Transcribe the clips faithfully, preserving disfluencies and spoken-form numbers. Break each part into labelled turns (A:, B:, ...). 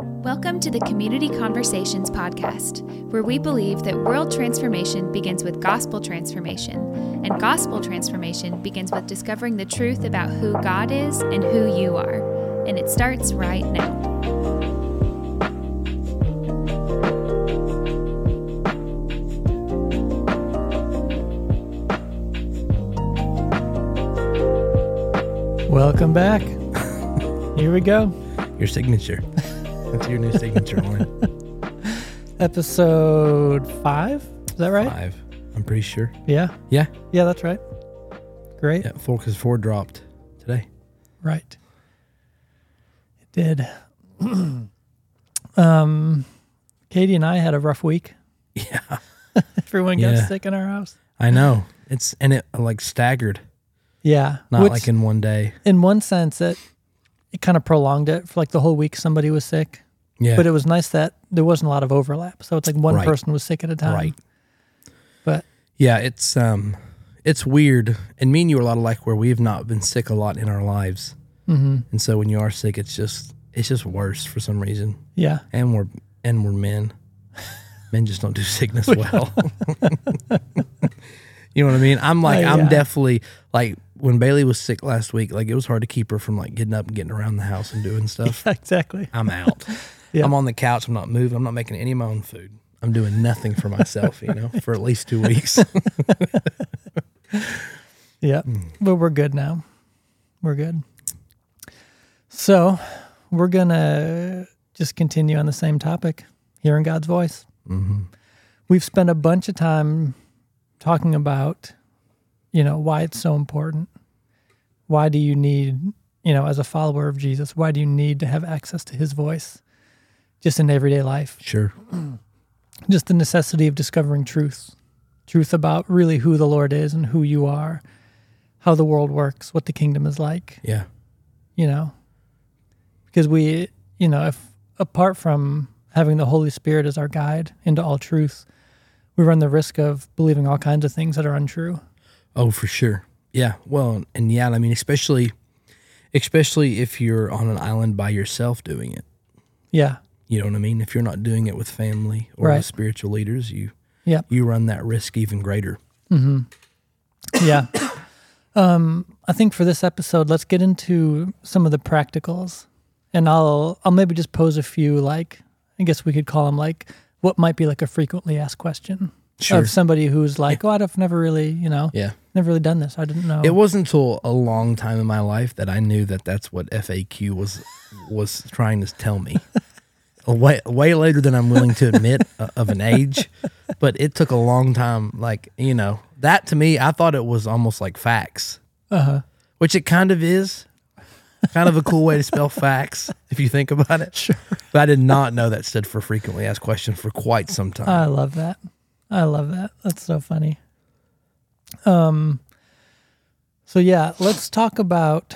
A: Welcome to the Community Conversations podcast, where we believe that world transformation begins with gospel transformation, and gospel transformation begins with discovering the truth about who God is and who you are. And it starts right now.
B: Welcome back. Here we go.
C: Your signature. That's your new signature line.
B: Episode five? Is that right?
C: Five. I'm pretty sure.
B: Yeah.
C: Yeah.
B: Yeah, that's right. Great.
C: Yeah, four, because four dropped today.
B: Right. It did. um, Katie and I had a rough week.
C: Yeah.
B: Everyone got
C: Yeah.
B: sick in our house.
C: I know. It's, and it like staggered.
B: Yeah.
C: Not
B: Which,
C: like in one day.
B: in one sense, it it kind of prolonged it for like the whole week. Somebody was sick.
C: Yeah.
B: But it was nice that there wasn't a lot of overlap. So it's like one
C: Right.
B: person was sick at a time.
C: Right.
B: But
C: Yeah, it's um, it's weird. And me and you are a lot alike where we've not been sick a lot in our lives.
B: mm-hmm.
C: And so when you are sick, it's just it's just worse for some reason.
B: yeah.
C: And we're and we're men. Men just don't do sickness well. You know what I mean? I'm like,
B: Uh,
C: I'm
B: yeah.
C: definitely like when Bailey was sick last week, like it was hard to keep her from like getting up and getting around the house and doing stuff.
B: Exactly.
C: I'm out.
B: Yeah.
C: I'm on the couch. I'm not moving. I'm not making any of my own food. I'm doing nothing for myself, you know, for at least two weeks.
B: Yeah, but we're good now. We're good. So we're going to just continue on the same topic, hearing God's voice.
C: Mm-hmm.
B: We've spent a bunch of time talking about, you know, why it's so important. Why do you need, you know, as a follower of Jesus, why do you need to have access to his voice just in everyday life?
C: Sure.
B: Just the necessity of discovering truth, truth about really who the Lord is and who you are, how the world works, what the kingdom is like,
C: Yeah.
B: you know, because we, you know, if apart from having the Holy Spirit as our guide into all truth, we run the risk of believing all kinds of things that are untrue.
C: Oh, for sure. Yeah. Well, and yeah, I mean, especially, especially if you're on an island by yourself doing it.
B: Yeah.
C: You know what I mean? If you're not doing it with family or
B: Right.
C: with spiritual leaders, you
B: Yep.
C: you run that risk even greater.
B: Mm-hmm. Yeah. um, I think for this episode, let's get into some of the practicals, and I'll I'll maybe just pose a few, like, I guess we could call them like what might be like a frequently asked question
C: Sure.
B: of somebody who's like, oh, I've never really, you know,
C: Yeah.
B: never really done this. I didn't know.
C: It wasn't until a long time in my life that I knew that that's what F A Q was was trying to tell me. way way later than I'm willing to admit uh, of an age, but it took a long time. Like, you know, that to me, I thought it was almost like facts,
B: Uh-huh.
C: which it kind of is. Kind of a cool way to spell facts if you think about it.
B: Sure.
C: But I did not know that stood for frequently asked questions for quite some time.
B: I love that. I love that. That's so funny. Um. So yeah, let's talk about,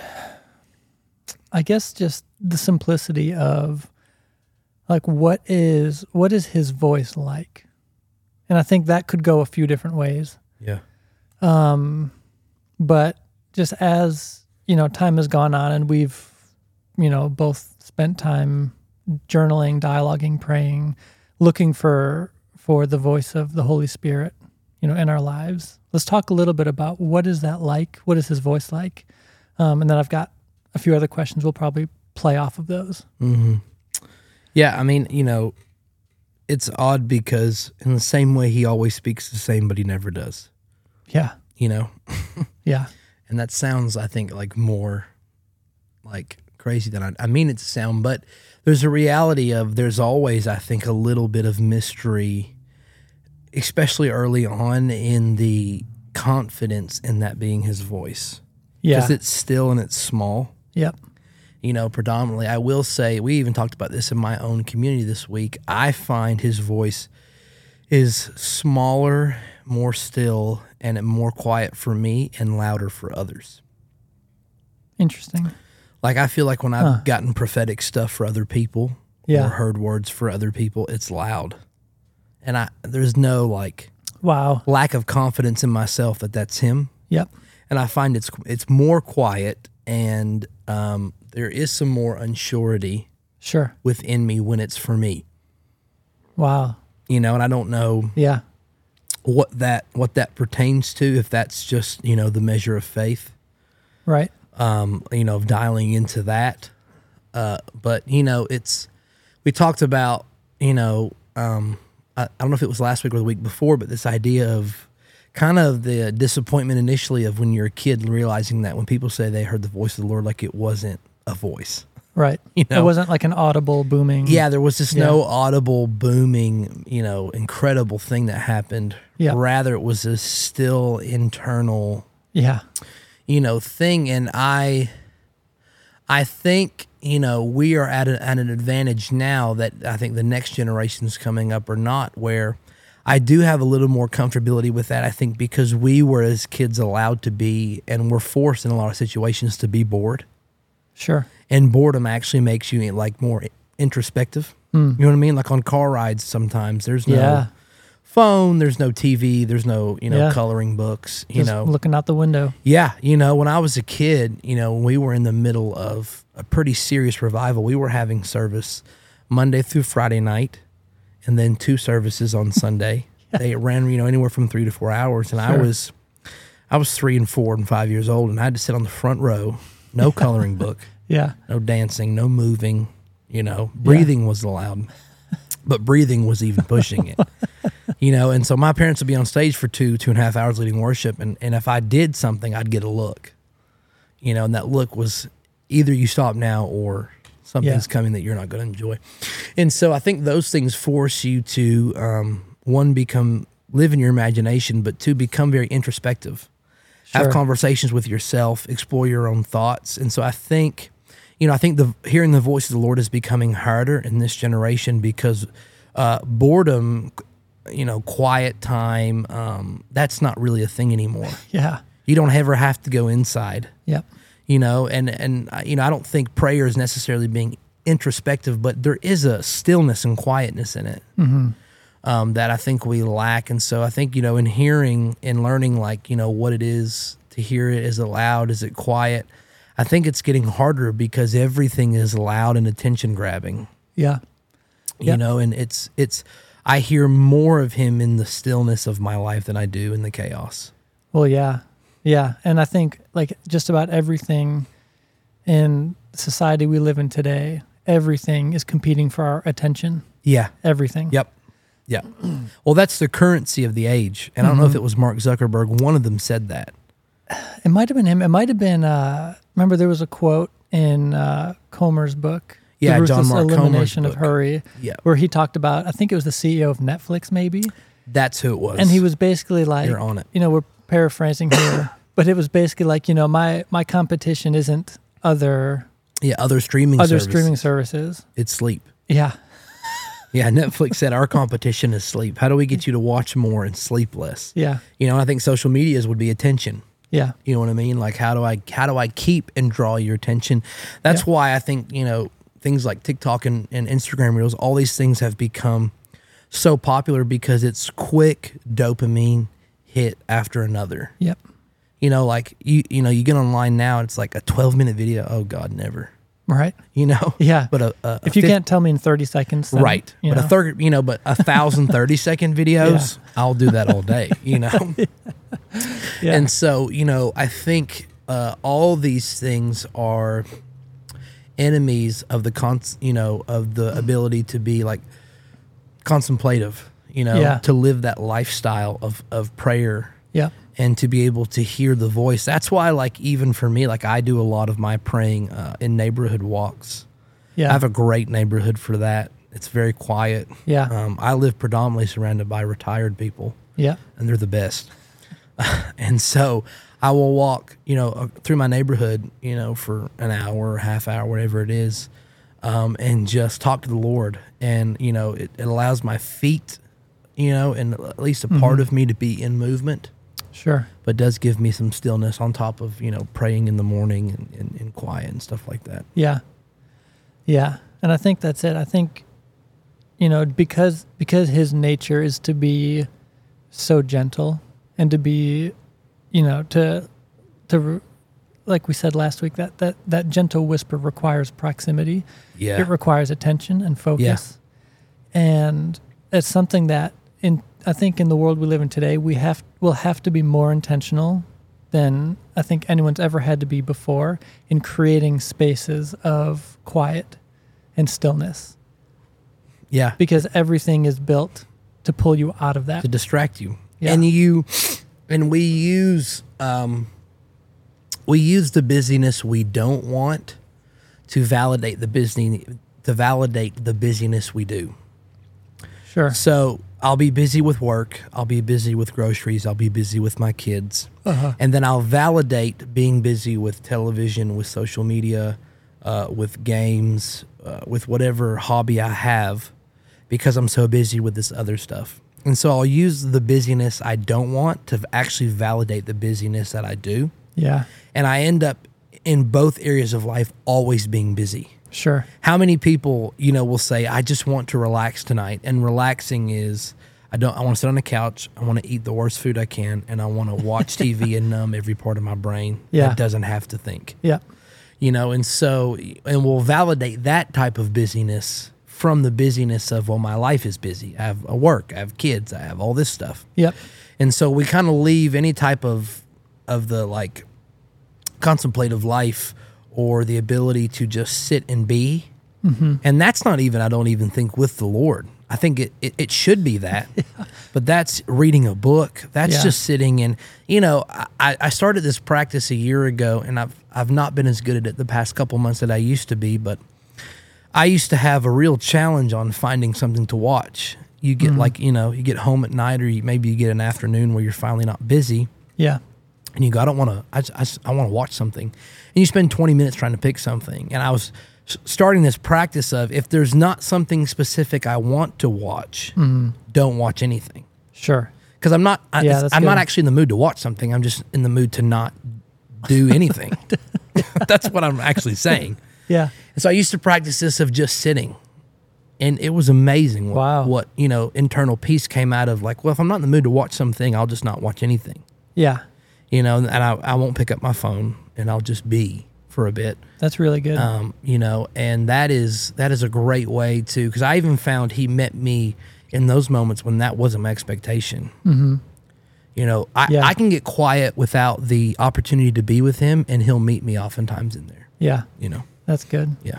B: I guess, just the simplicity of, like, what is what is his voice like, and I think that could go a few different ways.
C: yeah.
B: Um, but just as, you know, time has gone on and we've, you know, both spent time journaling, dialoguing, praying, looking for for the voice of the Holy Spirit, you know, in our lives. Let's talk a little bit about what is that like? What is his voice like? Um, and then I've got a few other questions. We'll probably play off of those.
C: Mm-hmm. Yeah, I mean, you know, it's odd because in the same way he always speaks the same, but he never does,
B: Yeah.
C: you know?
B: Yeah.
C: And that sounds, I think, like more like crazy than I, I mean it to sound, but there's a reality of there's always, I think, a little bit of mystery, especially early on in the confidence in that being his voice.
B: Yeah.
C: Because it's still and it's small.
B: Yep.
C: You know, predominantly, I will say, we even talked about this in my own community this week. I find his voice is smaller, more still, and more quiet for me and louder for others.
B: Interesting.
C: Like, I feel like when I've
B: Huh.
C: gotten prophetic stuff for other people
B: Yeah.
C: or heard words for other people, it's loud. And I there's no, like,
B: Wow.
C: lack of confidence in myself that that's him.
B: Yep.
C: And I find it's it's more quiet, and um, there is some more unsurety
B: Sure.
C: within me when it's for me.
B: Wow.
C: You know, and I don't know
B: Yeah.
C: what that what that pertains to, if that's just, you know, the measure of faith,
B: Right.
C: um, you know, of dialing into that. Uh, but, you know, it's, we talked about, you know, um, I, I don't know if it was last week or the week before, but this idea of kind of the disappointment initially of when you're a kid, realizing that when people say they heard the voice of the Lord, like it wasn't a voice.
B: Right.
C: You know?
B: It wasn't like an audible booming.
C: Yeah, there was just
B: Yeah.
C: no audible, booming, you know, incredible thing that happened.
B: Yeah.
C: Rather, it was a still internal,
B: Yeah.
C: you know, thing. And I, I think, you know, we are at, a, at an advantage now that I think the next generations coming up are not, where I do have a little more comfortability with that. I think because we were as kids allowed to be, and we're forced in a lot of situations to be bored.
B: Sure.
C: And boredom actually makes you like more introspective.
B: Mm.
C: You know what I mean? Like on car rides, sometimes there's no
B: Yeah.
C: phone, there's no T V, there's no, you know,
B: Yeah.
C: coloring books, you
B: Just
C: know.
B: looking out the window.
C: Yeah. You know, when I was a kid, you know, when we were in the middle of a pretty serious revival, we were having service Monday through Friday night and then two services on Sunday.
B: Yeah.
C: They ran, you know, anywhere from three to four hours. And I
B: Sure.
C: was, I was three and four and five years old, and I had to sit on the front row, no coloring book.
B: Yeah.
C: No dancing, no moving, you know, breathing was allowed, but breathing was even pushing it, you know. And so my parents would be on stage for two, two and a half hours leading worship. And, and if I did something, I'd get a look, you know, and that look was either you stop now or something's
B: Yeah.
C: coming that you're not going to enjoy. And so I think those things force you to, um, one, become, live in your imagination, but two, become very introspective.
B: Sure.
C: Have conversations with yourself, explore your own thoughts. And so I think, you know, I think the hearing the voice of the Lord is becoming harder in this generation because uh, boredom, you know, quiet time, um, that's not really a thing anymore.
B: Yeah.
C: You don't ever have to go inside,
B: Yep.
C: you know, and, and uh, you know, I don't think prayer is necessarily being introspective, but there is a stillness and quietness in it.
B: Mm-hmm.
C: Um, that I think we lack. And so I think, you know, in hearing and learning, like, you know, what it is to hear it, is it loud, is it quiet? I think it's getting harder because everything is loud and attention grabbing,
B: Yeah.
C: you
B: Yep.
C: know, and it's, it's, I hear more of him in the stillness of my life than I do in the chaos.
B: Well, yeah. Yeah. And I think like just about everything in society we live in today, everything is competing for our attention.
C: Yeah.
B: Everything.
C: Yep. Yeah. Well, that's the currency of the age. And I don't know if it was Mark Zuckerberg. One of them said that.
B: It might have been him. It might have been, uh, remember there was a quote in uh, Comer's book,
C: Yeah,
B: The
C: John
B: Ruthless
C: Mark Comer's
B: Elimination of
C: book.
B: Hurry,
C: Yeah.
B: where he talked about, I think it was the C E O of Netflix maybe,
C: That's who it was.
B: and he was basically like,
C: You're on it.
B: you know, we're paraphrasing here, but it was basically like, you know, my, my competition isn't other
C: Yeah. Other streaming
B: other
C: service.
B: streaming services.
C: It's sleep.
B: Yeah.
C: Yeah, Netflix said our competition is sleep. How do we get you to watch more and sleep less?
B: Yeah.
C: You know, and I think social medias would be attention.
B: Yeah.
C: You know what I mean? Like how do I how do I keep and draw your attention? That's
B: Yeah.
C: why I think, you know, things like TikTok and, and Instagram Reels, all these things have become so popular because it's quick dopamine hit after another.
B: Yep.
C: You know, like you you know, you get online now, it's like a twelve minute video. Oh God, never.
B: Right.
C: You know?
B: Yeah.
C: But a, a
B: If you
C: fif-
B: can't tell me in thirty seconds, then,
C: right.
B: you
C: But
B: know.
C: a third, you know, but a thousand thirty second videos, I'll do that all day, you know?
B: Yeah.
C: And so, you know, I think uh, all these things are enemies of the, con- you know, of the ability to be like contemplative, you know,
B: Yeah.
C: to live that lifestyle of, of prayer
B: yeah.
C: and to be able to hear the voice. That's why, like, even for me, like I do a lot of my praying uh, in neighborhood walks.
B: Yeah.
C: I have a great neighborhood for that. It's very quiet.
B: Yeah.
C: Um, I live predominantly surrounded by retired people,
B: yeah.
C: and they're the best. And so I will walk, you know, uh, through my neighborhood, you know, for an hour or half hour, whatever it is, um, and just talk to the Lord. And, you know, it, it allows my feet, you know, and at least a part of me to be in movement,
B: Sure.
C: but does give me some stillness on top of, you know, praying in the morning and, and, and quiet and stuff like that.
B: Yeah. Yeah. And I think that's it. I think, you know, because because his nature is to be so gentle and to be, you know, to to like we said last week, that that that gentle whisper requires proximity.
C: Yeah.
B: It requires attention and focus. Yeah. And it's something that in I think in the world we live in today, we have will have to be more intentional than I think anyone's ever had to be before in creating spaces of quiet and stillness.
C: Yeah.
B: Because everything is built to pull you out of that.
C: To distract you.
B: Yeah.
C: And you and we use um we use the busyness we don't want to validate the busy to validate the busyness we do.
B: Sure.
C: So I'll be busy with work. I'll be busy with groceries. I'll be busy with my kids.
B: Uh-huh.
C: And then I'll validate being busy with television, with social media, uh, with games, uh, with whatever hobby I have because I'm so busy with this other stuff. And so I'll use the busyness I don't want to actually validate the busyness that I do.
B: Yeah.
C: And I end up in both areas of life always being busy.
B: Sure.
C: How many people, you know, will say, I just want to relax tonight. And relaxing is, I don't, I want to sit on the couch. I want to eat the worst food I can. And I want to watch T V and numb every part of my brain
B: Yeah.
C: that doesn't have to think.
B: Yeah.
C: You know, and so, and we'll validate that type of busyness from the busyness of, well, my life is busy. I have a work, I have kids, I have all this stuff.
B: Yep.
C: And so we kind of leave any type of, of the like contemplative life or the ability to just sit and be. Mm-hmm. And that's not even, I don't even think with the Lord. I think it, it, it should be that, yeah. But that's reading a book. That's
B: Yeah.
C: just sitting and, you know, I, I started this practice a year ago and I've, I've not been as good at it the past couple months that I used to be, but I used to have a real challenge on finding something to watch. You get mm-hmm. like, you know, you get home at night or you, maybe you get an afternoon where you're finally not busy.
B: Yeah.
C: And you go, I don't want to, I, I, I want to watch something. And you spend twenty minutes trying to pick something. And I was s- starting this practice of if there's not something specific I want to watch, mm-hmm. don't watch anything.
B: Sure.
C: Because I'm not, I,
B: Yeah, that's
C: I'm
B: good.
C: not actually in the mood to watch something. I'm just in the mood to not do anything. That's what I'm actually saying.
B: Yeah.
C: And so I used to practice this of just sitting. And it was amazing what,
B: Wow.
C: what, you know, internal peace came out of like, well, if I'm not in the mood to watch something, I'll just not watch anything.
B: Yeah.
C: You know, and I, I won't pick up my phone and I'll just be for a bit.
B: That's really good.
C: Um, you know, and that is that is a great way to, because I even found he met me in those moments when that wasn't my expectation.
B: Mm-hmm.
C: You know, I,
B: Yeah.
C: I can get quiet without the opportunity to be with him, and he'll meet me oftentimes in there.
B: Yeah.
C: You know,
B: That's good.
C: yeah.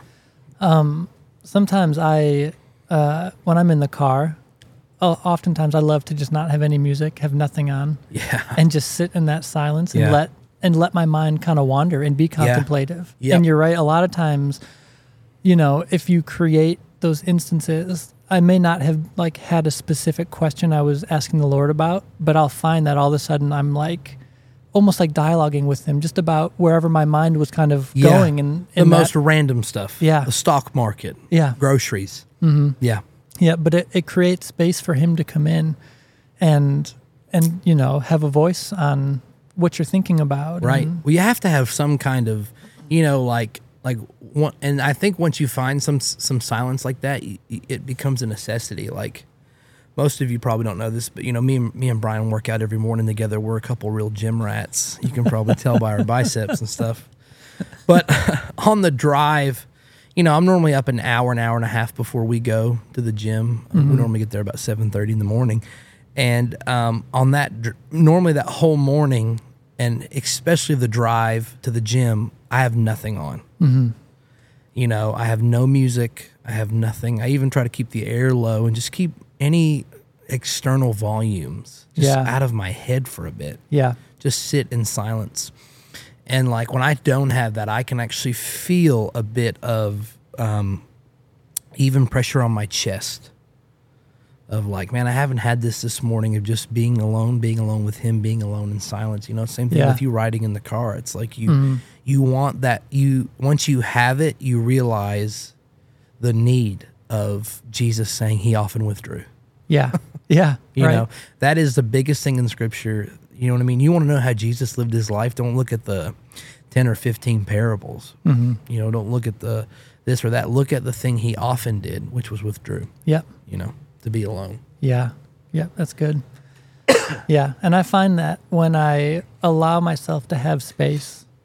B: Sometimes I, uh, when I'm in the car, uh, oftentimes I love to just not have any music, have nothing on,
C: Yeah.
B: and just sit in that silence and
C: Yeah.
B: let and let my mind kind of wander and be contemplative.
C: Yep.
B: And you're right. A lot of times, you know, if you create those instances, I may not have like had a specific question I was asking the Lord about, but I'll find that all of a sudden I'm like almost like dialoguing with him just about wherever my mind was kind of
C: Yeah.
B: going. And,
C: The
B: and
C: most
B: that,
C: random stuff.
B: Yeah.
C: The stock market.
B: Yeah.
C: Groceries. Mm-hmm. Yeah.
B: Yeah, but it, it creates space for him to come in and, and, you know, have a voice on what you're thinking about.
C: Right.
B: And,
C: Well, you have to have some kind of, you know, like, like one, and I think once you find some, some silence like that, y- y- it becomes a necessity. Like most of you probably don't know this, but you know, me and me and Brian work out every morning together. We're a couple real gym rats. You can probably tell by our biceps and stuff. But on the drive, you know, I'm normally up an hour, an hour and a half before we go to the gym. Mm-hmm. We normally get there about seven thirty in the morning. And um, on that, dr- normally that whole morning, and especially the drive to the gym, I have nothing on.
B: Mm-hmm.
C: You know, I have no music. I have nothing. I even try to keep the air low and just keep any external volumes just
B: Yeah.
C: out of my head for a bit.
B: yeah.
C: Just sit in silence. And like when I don't have that, I can actually feel a bit of um, even pressure on my chest of like, man, I haven't had this this morning of just being alone, being alone with him, being alone in silence. You know, same thing
B: Yeah.
C: with you riding in the car. It's like you,
B: Mm-hmm.
C: you want that. You once you have it, you realize the need of Jesus saying he often withdrew.
B: Yeah. Yeah.
C: You
B: right.
C: know, that is the biggest thing in Scripture. You know what I mean? You want to know how Jesus lived his life? Don't look at the ten or fifteen parables.
B: Mm-hmm.
C: You know, don't look at the this or that. Look at the thing he often did, which was withdrew,
B: Yep.
C: you know, to be alone.
B: Yeah. Yep. That's good. Yeah. And I find that when I allow myself to have space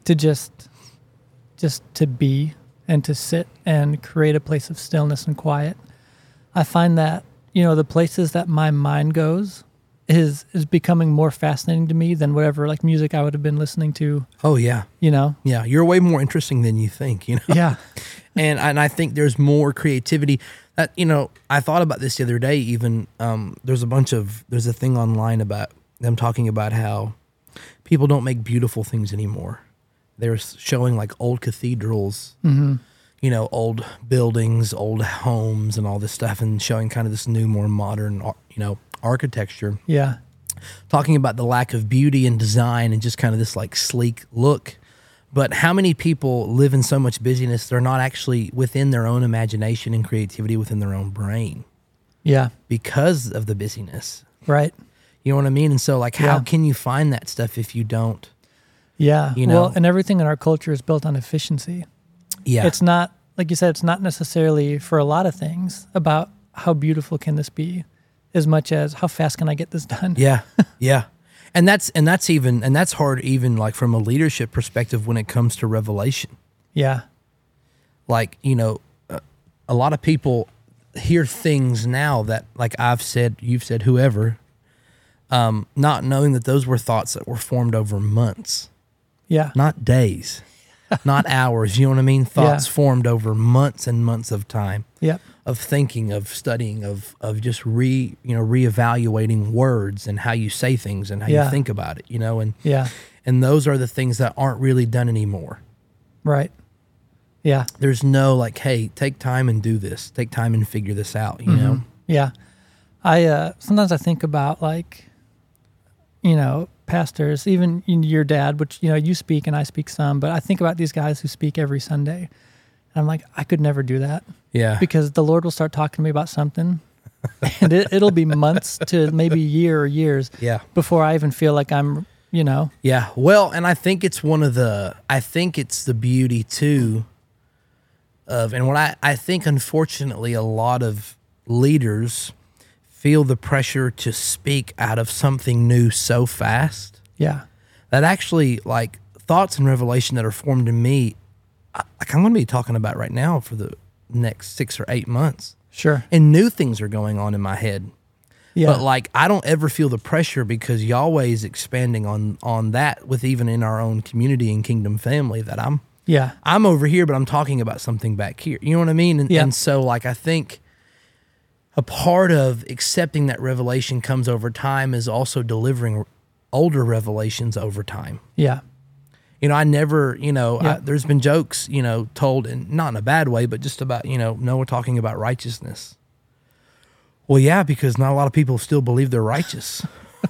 B: to just just to be and to sit and create a place of stillness and quiet. I find that, you know, the places that my mind goes is is becoming more fascinating to me than whatever like music I would have been listening to,
C: Oh yeah,
B: you know?
C: yeah. You're way more interesting than you think. You know.
B: Yeah.
C: and and I think there's more creativity. That you know, I thought about this the other day. Even um, there's a bunch of there's a thing online about them talking about how people don't make beautiful things anymore. They're showing like old cathedrals,
B: Mm-hmm.
C: you know, old buildings, old homes, and all this stuff, and showing kind of this new, more modern, ar- you know, architecture.
B: Yeah.
C: Talking about the lack of beauty and design and just kind of this like sleek look. But how many people live in so much busyness, they're not actually within their own imagination and creativity within their own brain
B: Yeah.
C: because of the busyness.
B: Right.
C: You know what I mean? And so, like, how
B: Yeah.
C: can you find that stuff if you don't?
B: Yeah.
C: You
B: Well,
C: know?
B: and everything in our culture is built on efficiency.
C: Yeah.
B: It's not, like you said, it's not necessarily for a lot of things about how beautiful can this be as much as how fast can I get this done?
C: Yeah, yeah, and that's and that's even and that's hard even like from a leadership perspective when it comes to revelation.
B: Yeah.
C: Like you know, uh, a lot of people hear things now that like I've said, you've said, whoever, um, not knowing that those were thoughts that were formed over months,
B: Yeah.
C: not days, not hours. You know what I mean? Thoughts
B: Yeah.
C: formed over months and months of time.
B: Yep.
C: Of thinking, of studying, of of just re you know reevaluating words and how you say things and how
B: Yeah.
C: you think about it, you know, and
B: Yeah.
C: and those are the things that aren't really done anymore.
B: Right. Yeah.
C: There's no like, hey, take time and do this, take time and figure this out, you know.
B: Yeah. I uh sometimes I think about like, you know, pastors, even your dad, which, you know, you speak and I speak some, but I think about these guys who speak every Sunday. And I'm like, I could never do that
C: Yeah,
B: because the Lord will start talking to me about something and it, it'll be months to maybe a year or years
C: yeah,
B: before I even feel like I'm, you know,
C: yeah. Well, and I think it's one of the, I think it's the beauty too of, and what I I think unfortunately a lot of leaders feel the pressure to speak out of something new so fast
B: yeah,
C: that actually like thoughts and revelation that are formed in me, I- like I'm going to be talking about right now for the next six or eight months,
B: sure.
C: and new things are going on in my head.
B: Yeah.
C: But like I don't ever feel the pressure because Yahweh is expanding on on that with even in our own community and kingdom family that I'm
B: yeah.
C: I'm over here, but I'm talking about something back here. You know what I mean? And,
B: Yeah.
C: and so like I think a part of accepting that revelation comes over time is also delivering older revelations over time.
B: Yeah.
C: You know, I never, you know,
B: Yeah.
C: I, there's been jokes, you know, told, and not in a bad way, but just about, you know, Noah talking about righteousness. Well, yeah, because not a lot of people still believe they're righteous.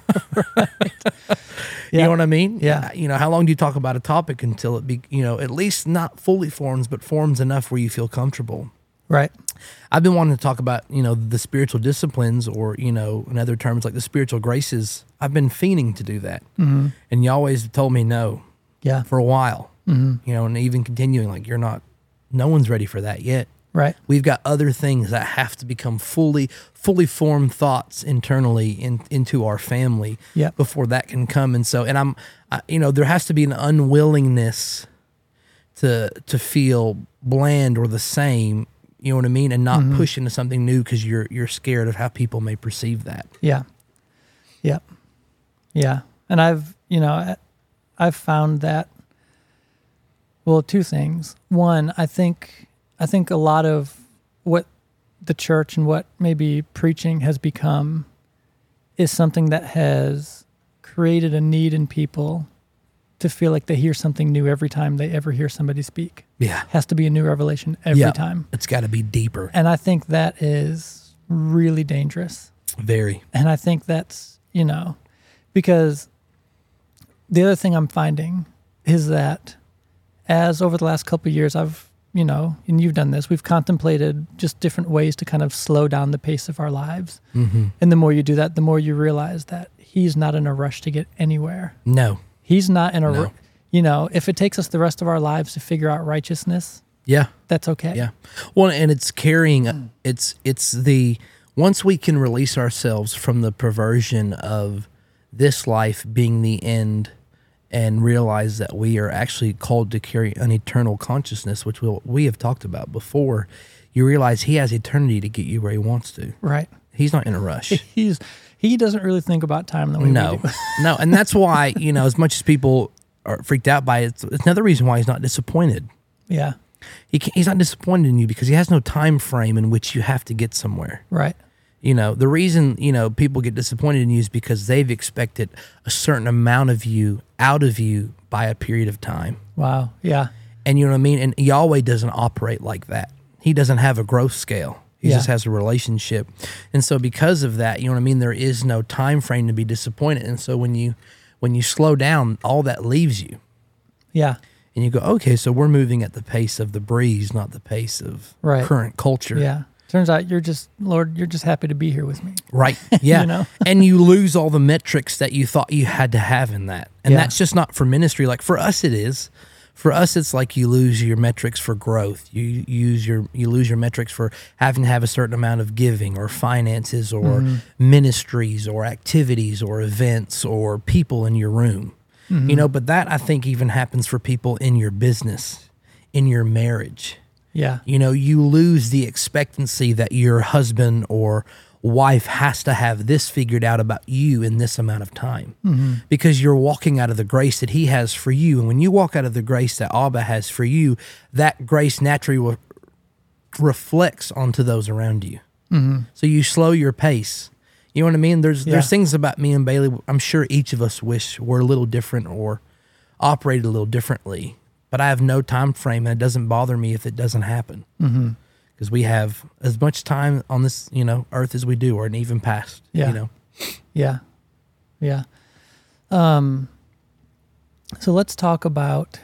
C: You
B: Yeah.
C: know what I mean?
B: Yeah.
C: You know, how long do you talk about a topic until it be, you know, at least not fully forms, but forms enough where you feel comfortable?
B: Right.
C: I've been wanting to talk about, you know, the spiritual disciplines or, you know, in other terms like the spiritual graces. I've been fiending to do that.
B: Mm-hmm.
C: And Yahweh's told me no
B: Yeah.
C: for a while,
B: Mm-hmm.
C: you know, and even continuing like, you're not, no one's ready for that yet.
B: Right.
C: We've got other things that have to become fully, fully formed thoughts internally in, into our family
B: Yep.
C: before that can come. And so, and I'm, I, you know, there has to be an unwillingness to to feel bland or the same. You know what I mean, and not
B: Mhm.
C: push into something new because you're you're scared of how people may perceive that.
B: Yeah. Yep. Yeah. And I've, you know, I- I've found that, well, two things. One, I think, I think a lot of what the church and what maybe preaching has become is something that has created a need in people to feel like they hear something new every time they ever hear somebody speak.
C: Yeah,
B: Has to be a new revelation every
C: Yeah.
B: time.
C: it's got to be deeper.
B: And I think that is really dangerous.
C: Very.
B: And I think that's, you know, because the other thing I'm finding is that as over the last couple of years, I've, you know, and you've done this, we've contemplated just different ways to kind of slow down the pace of our lives.
C: Mm-hmm.
B: And the more you do that, the more you realize that he's not in a rush to get anywhere.
C: No.
B: He's not in a,
C: No.
B: ru- you know, if it takes us the rest of our lives to figure out righteousness,
C: Yeah.
B: that's okay.
C: Yeah. Well, and it's carrying, it's, it's the, once we can release ourselves from the perversion of this life being the end and realize that we are actually called to carry an eternal consciousness, which we'll, we have talked about before, you realize he has eternity to get you where he wants to.
B: Right.
C: He's not in a rush.
B: He's he doesn't really think about time the way
C: No,
B: we do.
C: no. And that's why, you know, as much as people are freaked out by it, it's, it's another reason why he's not disappointed.
B: Yeah.
C: He can't, he's not disappointed in you because he has no time frame in which you have to get somewhere.
B: Right.
C: You know, the reason, you know, people get disappointed in you is because they've expected a certain amount of you out of you by a period of time.
B: Wow. Yeah.
C: And you know what I mean? And Yahweh doesn't operate like that. He doesn't have a growth scale. He
B: Yeah.
C: just has a relationship. And so because of that, you know what I mean, there is no time frame to be disappointed. And so when you when you slow down, all that leaves you.
B: Yeah.
C: And you go, okay, so we're moving at the pace of the breeze, not the pace of
B: Right.
C: current culture.
B: Yeah. Turns out you're just, Lord, you're just happy to be here with me.
C: Right. Yeah.
B: You know?
C: And you lose all the metrics that you thought you had to have in that. And
B: Yeah.
C: that's just not for ministry. Like for us it is. For us it's like you lose your metrics for growth. You use your you lose your metrics for having to have a certain amount of giving or finances or
B: Mm-hmm.
C: ministries or activities or events or people in your room.
B: Mm-hmm.
C: You know, but that I think even happens for people in your business, in your marriage.
B: Yeah.
C: You know, you lose the expectancy that your husband or wife has to have this figured out about you in this amount of time
B: Mm-hmm.
C: because you're walking out of the grace that he has for you. And when you walk out of the grace that Abba has for you, that grace naturally re- reflects onto those around you.
B: Mm-hmm.
C: So you slow your pace. You know what I mean? There's
B: Yeah.
C: there's things about me and Bailey, I'm sure each of us wish were a little different or operated a little differently. But I have no time frame, and it doesn't bother me if it doesn't happen.
B: Mm-hmm.
C: Because we have as much time on this, you know, earth as we do, or even past.
B: Yeah.
C: You know.
B: Yeah. Yeah. Um, so let's talk about,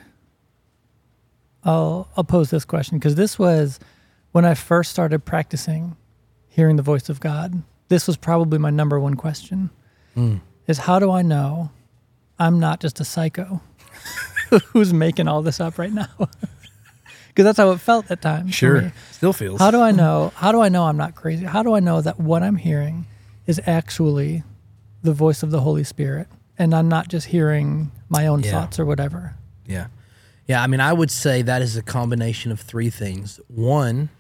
B: I'll, I'll pose this question because this was when I first started practicing hearing the voice of God. This was probably my number one question
C: Mm.
B: is how do I know I'm not just a psycho who's making all this up right now? Because that's how it felt at times. for me.
C: Still feels.
B: How do I know? How do I know I'm not crazy? How do I know that what I'm hearing is actually the voice of the Holy Spirit, and I'm not just hearing my own
C: Yeah.
B: thoughts or whatever?
C: Yeah. Yeah. I mean, I would say that is a combination of three things. One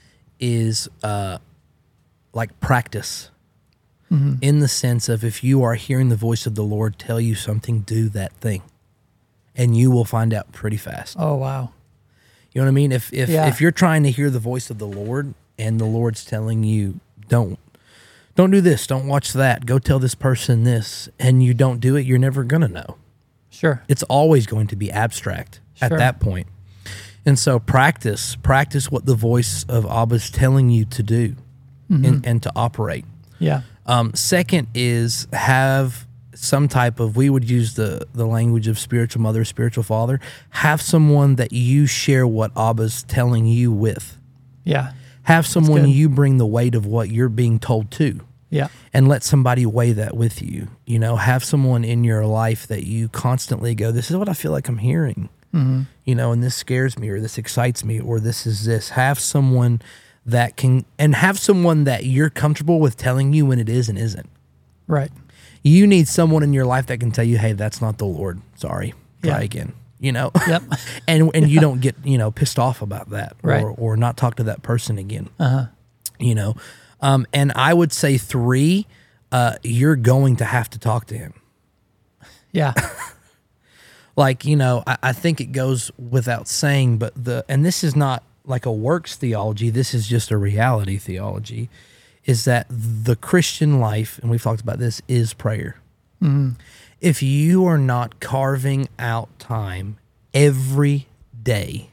C: is uh, like practice.
B: Mm-hmm.
C: In the sense of if you are hearing the voice of the Lord tell you something, do that thing. And you will find out pretty fast.
B: Oh wow!
C: You know what I mean? If if
B: Yeah.
C: if you're trying to hear the voice of the Lord and the Lord's telling you, don't don't do this, don't watch that, go tell this person this, and you don't do it, you're never gonna know.
B: Sure.
C: It's always going to be abstract at
B: Sure.
C: that point. And so practice, practice what the voice of Abba's telling you to do
B: Mm-hmm.
C: and, and to operate.
B: Yeah.
C: Um, second is have some type of, we would use the, the language of spiritual mother, spiritual father, have someone that you share what Abba's telling you with.
B: Yeah.
C: Have someone
B: good.
C: you bring the weight of what you're being told to.
B: Yeah.
C: And let somebody weigh that with you. You know, have someone in your life that you constantly go, this is what I feel like I'm hearing.
B: Mm-hmm.
C: You know, and this scares me or this excites me or this is this. Have someone that can, and have someone that you're comfortable with telling you when it is and isn't.
B: Right.
C: You need someone in your life that can tell you, hey, that's not the Lord. Sorry. Try
B: Yeah.
C: again. You know?
B: Yep.
C: and and you don't get, you know, pissed off about that or,
B: Right.
C: or not talk to that person again.
B: Uh huh.
C: You know? Um, and I would say three, uh, you're going to have to talk to him.
B: Yeah.
C: Like, you know, I, I think it goes without saying, but the, and this is not like a works theology, this is just a reality theology, is that the Christian life, and we've talked about this, is prayer.
B: Mm-hmm.
C: If you are not carving out time every day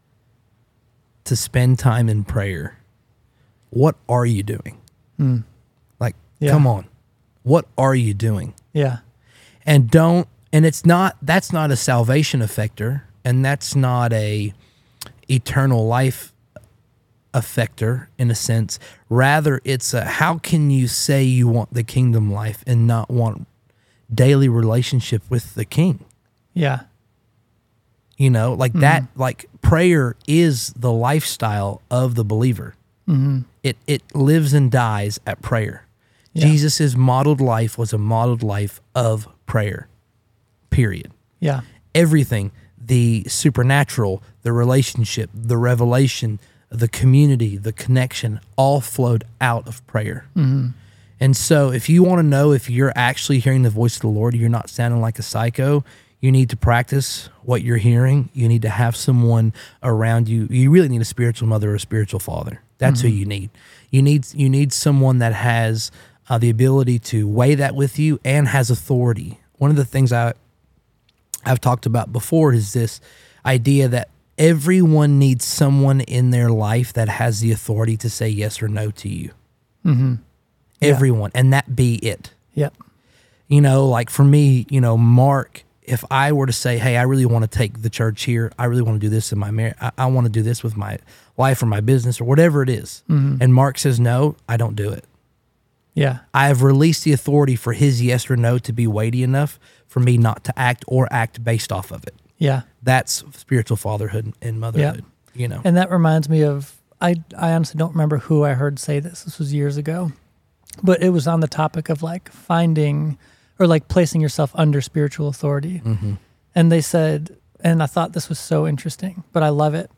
C: to spend time in prayer, what are you doing?
B: Mm.
C: Like,
B: Yeah.
C: come on. What are you doing?
B: Yeah.
C: And don't, and it's not, that's not a salvation effector, and that's not a eternal life effector in a sense. Rather, it's a, how can you say you want the kingdom life and not want daily relationship with the king?
B: Yeah.
C: You know, like that, like prayer is the lifestyle of the believer.
B: Mm-hmm.
C: It, it lives and dies at prayer.
B: Yeah.
C: Jesus' modeled life was a modeled life of prayer, period.
B: Yeah.
C: Everything, the supernatural, the relationship, the revelation, the community, the connection, all flowed out of prayer.
B: Mm-hmm.
C: And so if you want to know if you're actually hearing the voice of the Lord, you're not sounding like a psycho, you need to practice what you're hearing. You need to have someone around you. You really need a spiritual mother or a spiritual father. That's mm-hmm. who you need. You need you need someone that has uh, the ability to weigh that with you and has authority. One of the things I, I've talked about before is this idea that everyone needs someone in their life that has the authority to say yes or no to you.
B: Mm-hmm.
C: Everyone,
B: yeah.
C: and that be it.
B: Yep.
C: You know, like for me, you know, Mark, if I were to say, hey, I really want to take the church here, I really want to do this in my marriage, I, I want to do this with my life or my business or whatever it is,
B: mm-hmm.
C: and Mark says no, I don't do it.
B: Yeah.
C: I have released the authority for his yes or no to be weighty enough for me not to act or act based off of it.
B: Yeah.
C: That's spiritual fatherhood and motherhood, yeah. you know.
B: And that reminds me of, I, I honestly don't remember who I heard say this. This was years ago. But it was on the topic of like finding or like placing yourself under spiritual authority.
C: Mm-hmm.
B: And they said, and I thought this was so interesting, but I love it.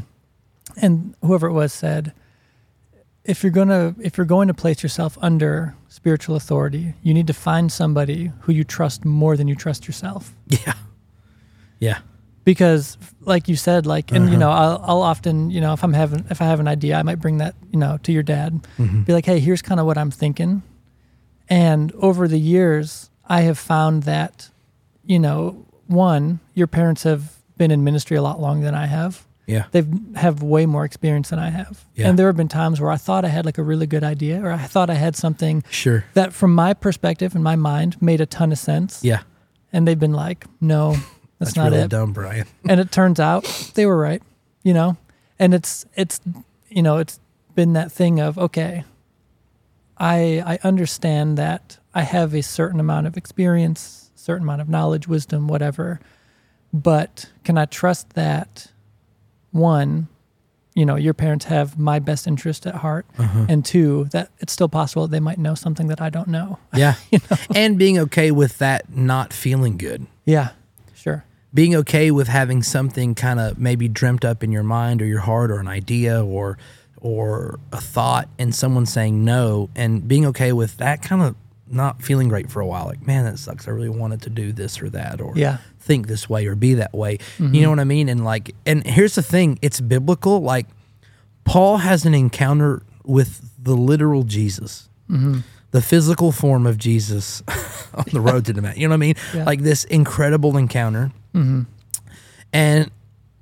B: And whoever it was said, if you're gonna if you're going to place yourself under spiritual authority, you need to find somebody who you trust more than you trust yourself.
C: Yeah. Yeah.
B: Because like you said, like, and
C: uh-huh.
B: you know, I'll, I'll often, you know, if I'm having, if I have an idea, I might bring that, you know, to your dad,
C: mm-hmm.
B: be like, hey, here's kind of what I'm thinking. And over the years, I have found that, you know, one, your parents have been in ministry a lot longer than I have.
C: Yeah.
B: They have way more experience than I have.
C: Yeah.
B: And there have been times where I thought I had like a really good idea, or I thought I had something
C: sure.
B: that from my perspective and my mind made a ton of sense.
C: Yeah.
B: And they've been like, no, That's,
C: That's
B: not
C: really
B: it.
C: dumb, Brian.
B: And it turns out they were right, you know? And it's, it's, you know, it's been that thing of, okay, I, I understand that I have a certain amount of experience, certain amount of knowledge, wisdom, whatever, but can I trust that, one, you know, your parents have my best interest at heart,
C: uh-huh.
B: and two, that it's still possible that they might know something that I don't know.
C: Yeah.
B: you know?
C: And being okay with that not feeling good.
B: Yeah, sure.
C: Being okay with having something kind of maybe dreamt up in your mind or your heart or an idea or or a thought and someone saying no, and being okay with that kind of not feeling great for a while. Like, man, that sucks. I really wanted to do this or that or
B: yeah.
C: think this way or be that way.
B: Mm-hmm.
C: You know what I mean? And like, and here's the thing, it's biblical. Like, Paul has an encounter with the literal Jesus.
B: Mm-hmm.
C: The physical form of Jesus on the road to Damascus. You know what I mean?
B: Yeah.
C: Like this incredible encounter.
B: Mm-hmm.
C: And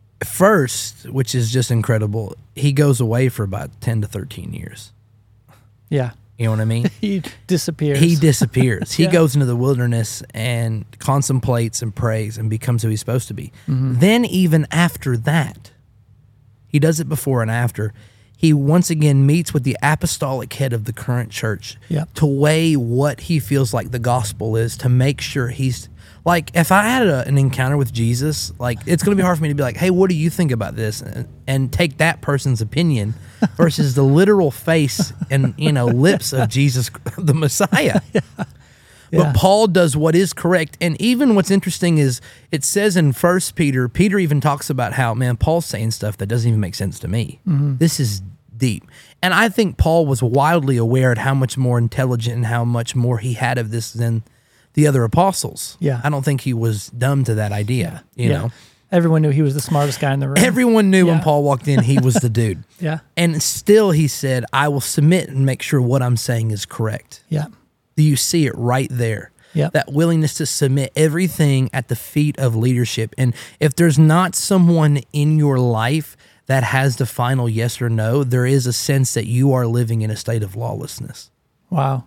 C: first, which is just incredible, he goes away for about ten to thirteen years.
B: Yeah.
C: You know what I mean?
B: He disappears.
C: He disappears. He
B: Yeah.
C: goes into the wilderness and contemplates and prays and becomes who he's supposed to be.
B: Mm-hmm.
C: Then even after that, he does it before and after, he once again meets with the apostolic head of the current church
B: Yep.
C: to weigh what he feels like the gospel is, to make sure he's, like, if I had a, an encounter with Jesus, like, it's going to be hard for me to be like, hey, what do you think about this? And, and take that person's opinion versus the literal face and, you know, lips of Jesus, the Messiah.
B: Yeah.
C: But Paul does what is correct. And even what's interesting is it says in First Peter, Peter even talks about how, man, Paul's saying stuff that doesn't even make sense to me.
B: Mm-hmm.
C: This is deep. And I think Paul was wildly aware at how much more intelligent and how much more he had of this than the other apostles.
B: Yeah.
C: I don't think he was dumb to that idea, you
B: Yeah.
C: know.
B: Everyone knew he was the smartest guy in the room.
C: Everyone knew when
B: Yeah.
C: Paul walked in, he was the dude.
B: Yeah.
C: And still he said, I will submit and make sure what I'm saying is correct.
B: Yeah.
C: You see it right there.
B: Yep.
C: That willingness to submit everything at the feet of leadership. And if there's not someone in your life that has the final yes or no, there is a sense that you are living in a state of lawlessness.
B: Wow.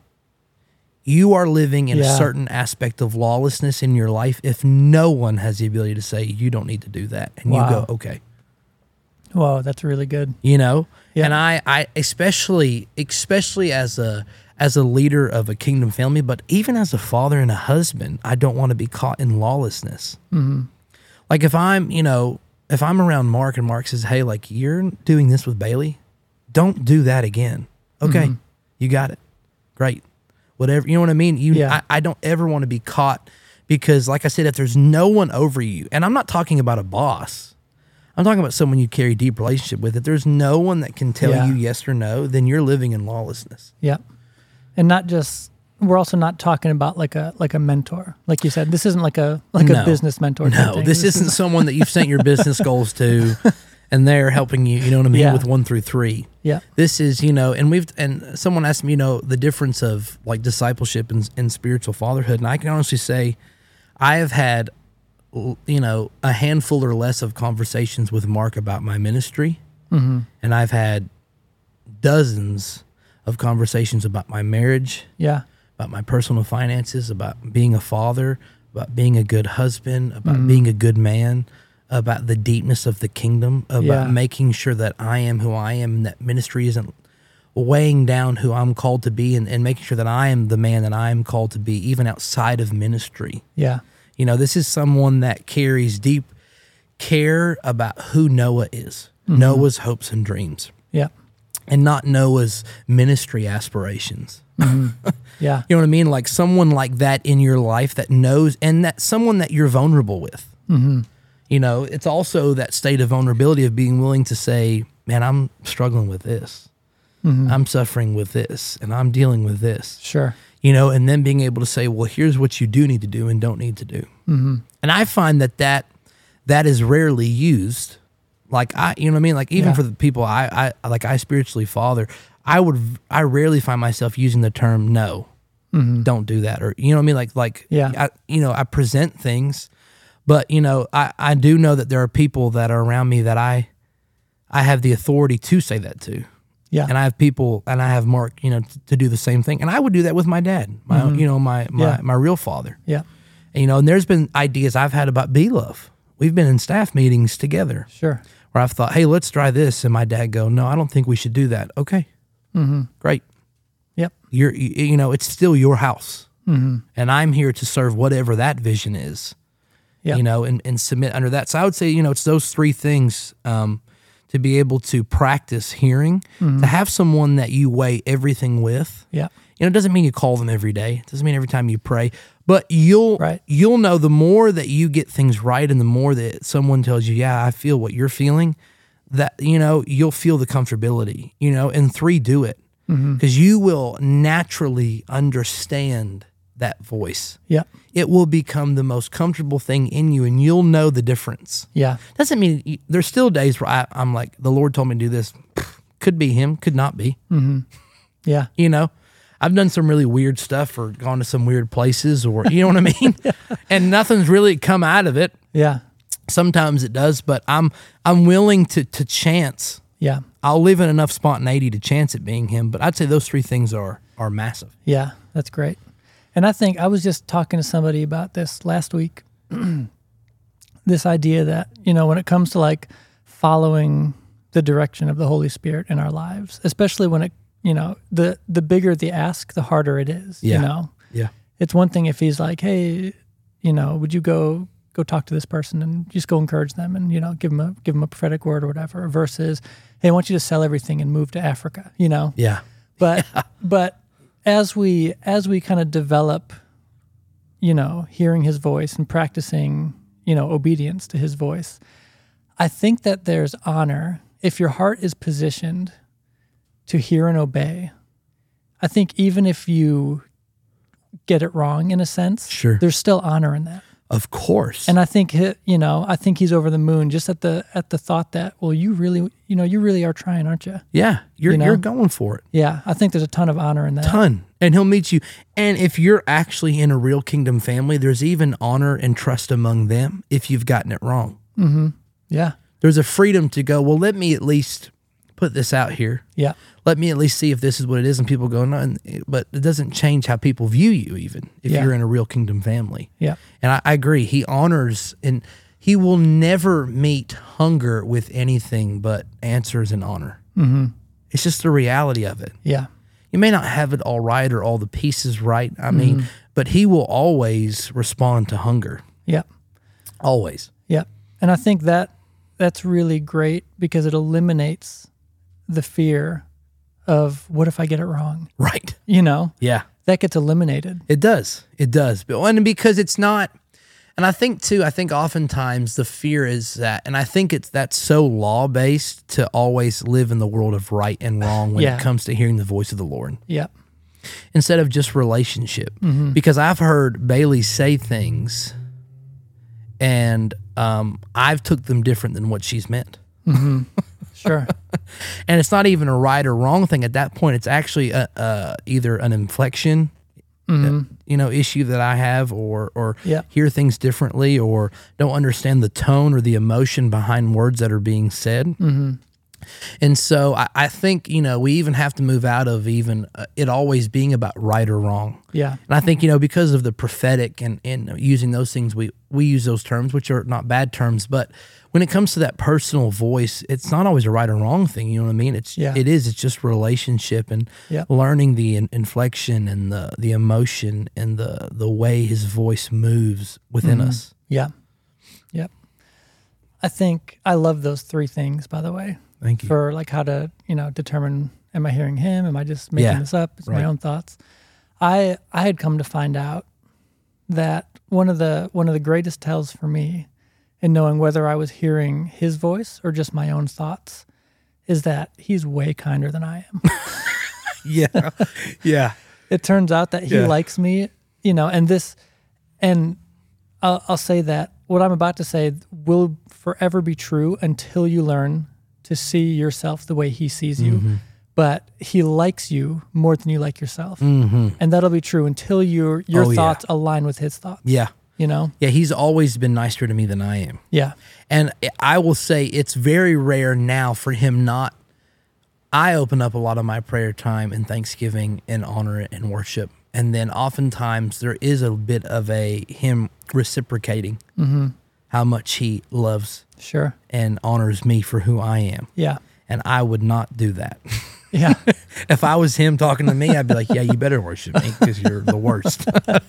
C: You are living in
B: Yeah.
C: a certain aspect of lawlessness in your life if no one has the ability to say, you don't need to do that. And
B: Wow.
C: you go, okay.
B: Whoa, that's really good.
C: You know?
B: Yeah.
C: And I, I especially, especially as a as a leader of a kingdom family, but even as a father and a husband, I don't want to be caught in lawlessness.
B: Mm-hmm.
C: Like if I'm, you know, if I'm around Mark and Mark says, hey, like you're doing this with Bailey, don't do that again. Okay,
B: Mhm.
C: you got it. Great. Whatever, you know what I mean? You,
B: Yeah.
C: I, I don't ever want to be caught Because like I said, if there's no one over you, and I'm not talking about a boss, I'm talking about someone you carry deep relationship with. If there's no one that can tell
B: Yeah.
C: you yes or no, then you're living in lawlessness.
B: Yeah. And not just, we're also not talking about like a like a mentor. Like you said, this isn't like a like
C: No.
B: a business mentor. type
C: No,
B: thing.
C: this, isn't
B: is,
C: someone that you've sent your business goals to and they're helping you, you know what I mean,
B: Yeah.
C: with one through three.
B: Yeah.
C: This is, you know, and we've, and someone asked me, you know, the difference of like discipleship and, and spiritual fatherhood. And I can honestly say I have had, you know, a handful or less of conversations with Mark about my ministry.
B: Mm-hmm.
C: And I've had dozens of conversations about my marriage,
B: Yeah.
C: about my personal finances, about being a father, about being a good husband, about
B: Mhm.
C: being a good man, about the deepness of the kingdom, about
B: Yeah.
C: making sure that I am who I am and that ministry isn't weighing down who I'm called to be, and, and making sure that I am the man that I am called to be, even outside of ministry.
B: Yeah.
C: You know, this is someone that carries deep care about who Noah is,
B: Mhm.
C: Noah's hopes and dreams,
B: Yeah.
C: and not Noah's ministry aspirations.
B: Mhm. Yeah.
C: You know what I mean? Like someone like that in your life that knows, and that someone that you're vulnerable with.
B: Mm-hmm.
C: You know, it's also that state of vulnerability of being willing to say, man, I'm struggling with this.
B: Mm-hmm.
C: I'm suffering with this, and I'm dealing with this.
B: Sure.
C: You know, and then being able to say, well, here's what you do need to do and don't need to do.
B: Mm-hmm.
C: And I find that that, that is rarely used. Like I, you know what I mean? Like even
B: Yeah.
C: for the people I, I, like I spiritually father, I would, I rarely find myself using the term, no,
B: Mm-hmm.
C: don't do that. Or, you know what I mean? Like, like,
B: Yeah.
C: I, you know, I present things, but you know, I, I do know that there are people that are around me that I, I have the authority to say that to.
B: Yeah.
C: And I have people, and I have Mark, you know, t- to do the same thing. And I would do that with my dad, my,
B: Mhm.
C: you know, my, my,
B: Yeah.
C: my real father.
B: Yeah.
C: And, you know, and there's been ideas I've had about B-Love. We've been in staff meetings together
B: Sure.
C: where I've thought, hey, let's try this. And my dad go, no, I don't think we should do that. Okay,
B: Mm-hmm.
C: great.
B: Yep.
C: You're, you, you know, it's still your house.
B: Mm-hmm.
C: And I'm here to serve whatever that vision is,
B: Yeah.
C: you know, and, and submit under that. So I would say, you know, it's those three things, um, to be able to practice hearing,
B: Mhm.
C: to have someone that you weigh everything with.
B: Yeah.
C: You know, it doesn't mean you call them every day. It doesn't mean every time you pray, but you'll
B: Right.
C: you'll know the more that you get things right, and the more that someone tells you, "Yeah, I feel what you're feeling," that you know you'll feel the comfortability. You know, and three, do it
B: Mm-hmm.
C: because you will naturally understand that voice.
B: Yeah.
C: It will become the most comfortable thing in you, and you'll know the difference.
B: Yeah.
C: Doesn't mean you- there's still days where I, I'm like, the Lord told me to do this. Could be Him, could not be.
B: Mm-hmm. Yeah.
C: You know, I've done some really weird stuff or gone to some weird places, or you know what I mean? And nothing's really come out of it.
B: Yeah.
C: Sometimes it does, but I'm I'm willing to to chance.
B: Yeah.
C: I'll live in enough spontaneity to chance it being Him. But I'd say those three things are are massive.
B: Yeah. That's great. And I think I was just talking to somebody about this last week. This idea that, you know, when it comes to like following the direction of the Holy Spirit in our lives, especially when it, you know, the the bigger the ask, the harder it is.
C: Yeah.
B: You know,
C: Yeah.
B: it's one thing if He's like, hey, you know, would you go go talk to this person and just go encourage them and, you know, give them a give them a prophetic word or whatever, versus, hey, I want you to sell everything and move to Africa. You know,
C: Yeah.
B: but but as we as we kind of develop, you know, hearing His voice and practicing, you know, obedience to His voice, I think that there's honor if your heart is positioned to hear and obey. I think even if you get it wrong in a sense,
C: Sure.
B: there's still honor in that.
C: Of course.
B: And I think he, you know, I think He's over the moon just at the at the thought that, well, you really, you know, you really are trying, aren't you?
C: yeah, you're
B: you know?
C: you're going for it.
B: Yeah, I think there's a ton of honor in that.
C: Ton. And He'll meet you. And if you're actually in a real kingdom family, there's even honor and trust among them if you've gotten it wrong.
B: Mm-hmm. Yeah,
C: There's a freedom to go, well, let me at least put this out here.
B: yeah,
C: Let me at least see if this is what it is. And people go, no, and- but it doesn't change how people view you, even if
B: Yeah.
C: you're in a real kingdom family.
B: yeah,
C: And I, I agree. He honors, and He will never meet hunger with anything but answers and honor.
B: mm-hmm.
C: It's just the reality of it.
B: yeah,
C: You may not have it all right or all the pieces right. I mean, but He will always respond to hunger.
B: yeah,
C: Always.
B: yeah. And I think that that's really great because it eliminates the fear of what if I get it wrong?
C: Right.
B: You know,
C: Yeah.
B: that gets eliminated.
C: It does. It does. But and because it's not, And I think too, I think oftentimes the fear is that, and I think it's that's so law based to always live in the world of right and wrong when
B: Yeah.
C: it comes to hearing the voice of the Lord
B: Yeah.
C: instead of just relationship. Because I've heard Bailey say things, and um, I've took them different than what she's meant.
B: Sure.
C: And it's not even a right or wrong thing at that point. It's actually a, uh, either an inflection, uh, you know, issue that I have, or or
B: Yeah.
C: hear things differently, or don't understand the tone or the emotion behind words that are being said. Mm-hmm. And so I, I think, you know, we even have to move out of even uh, it always being about right or wrong.
B: Yeah.
C: And I think, you know, because of the prophetic and, and using those things, we, we use those terms, which are not bad terms, but when it comes to that personal voice, it's not always a right or wrong thing. You know what I mean? It's
B: Yeah.
C: it is. It's just relationship and
B: Yeah.
C: learning the in, inflection and the the emotion and the the way his voice moves within us.
B: Yeah. Yep. I think I love those three things, by the way,
C: Thank you.
B: for like how to, you know, determine, am I hearing him? Am I just making
C: Yeah.
B: this up? It's
C: Right.
B: my own thoughts. I I had come to find out that one of the one of the greatest tells for me in knowing whether I was hearing his voice or just my own thoughts is that he's way kinder than I am.
C: yeah, yeah,
B: It turns out that he
C: Yeah.
B: likes me, you know, and this, and I'll, I'll say that what I'm about to say will forever be true until you learn to see yourself the way he sees you.
C: Mm-hmm.
B: But he likes you more than you like yourself. And that'll be true until your your
C: Oh, yeah.
B: thoughts align with his thoughts.
C: yeah,
B: You know?
C: yeah. He's always been nicer to me than I am.
B: Yeah.
C: And I will say it's very rare now for him not. I open up a lot of my prayer time in Thanksgiving and honor it and worship. And then oftentimes there is a bit of a him reciprocating how much he loves
B: Sure.
C: and honors me for who I am.
B: Yeah.
C: And I would not do that.
B: Yeah.
C: If I was him talking to me, I'd be like, yeah, you better worship me because you're the worst.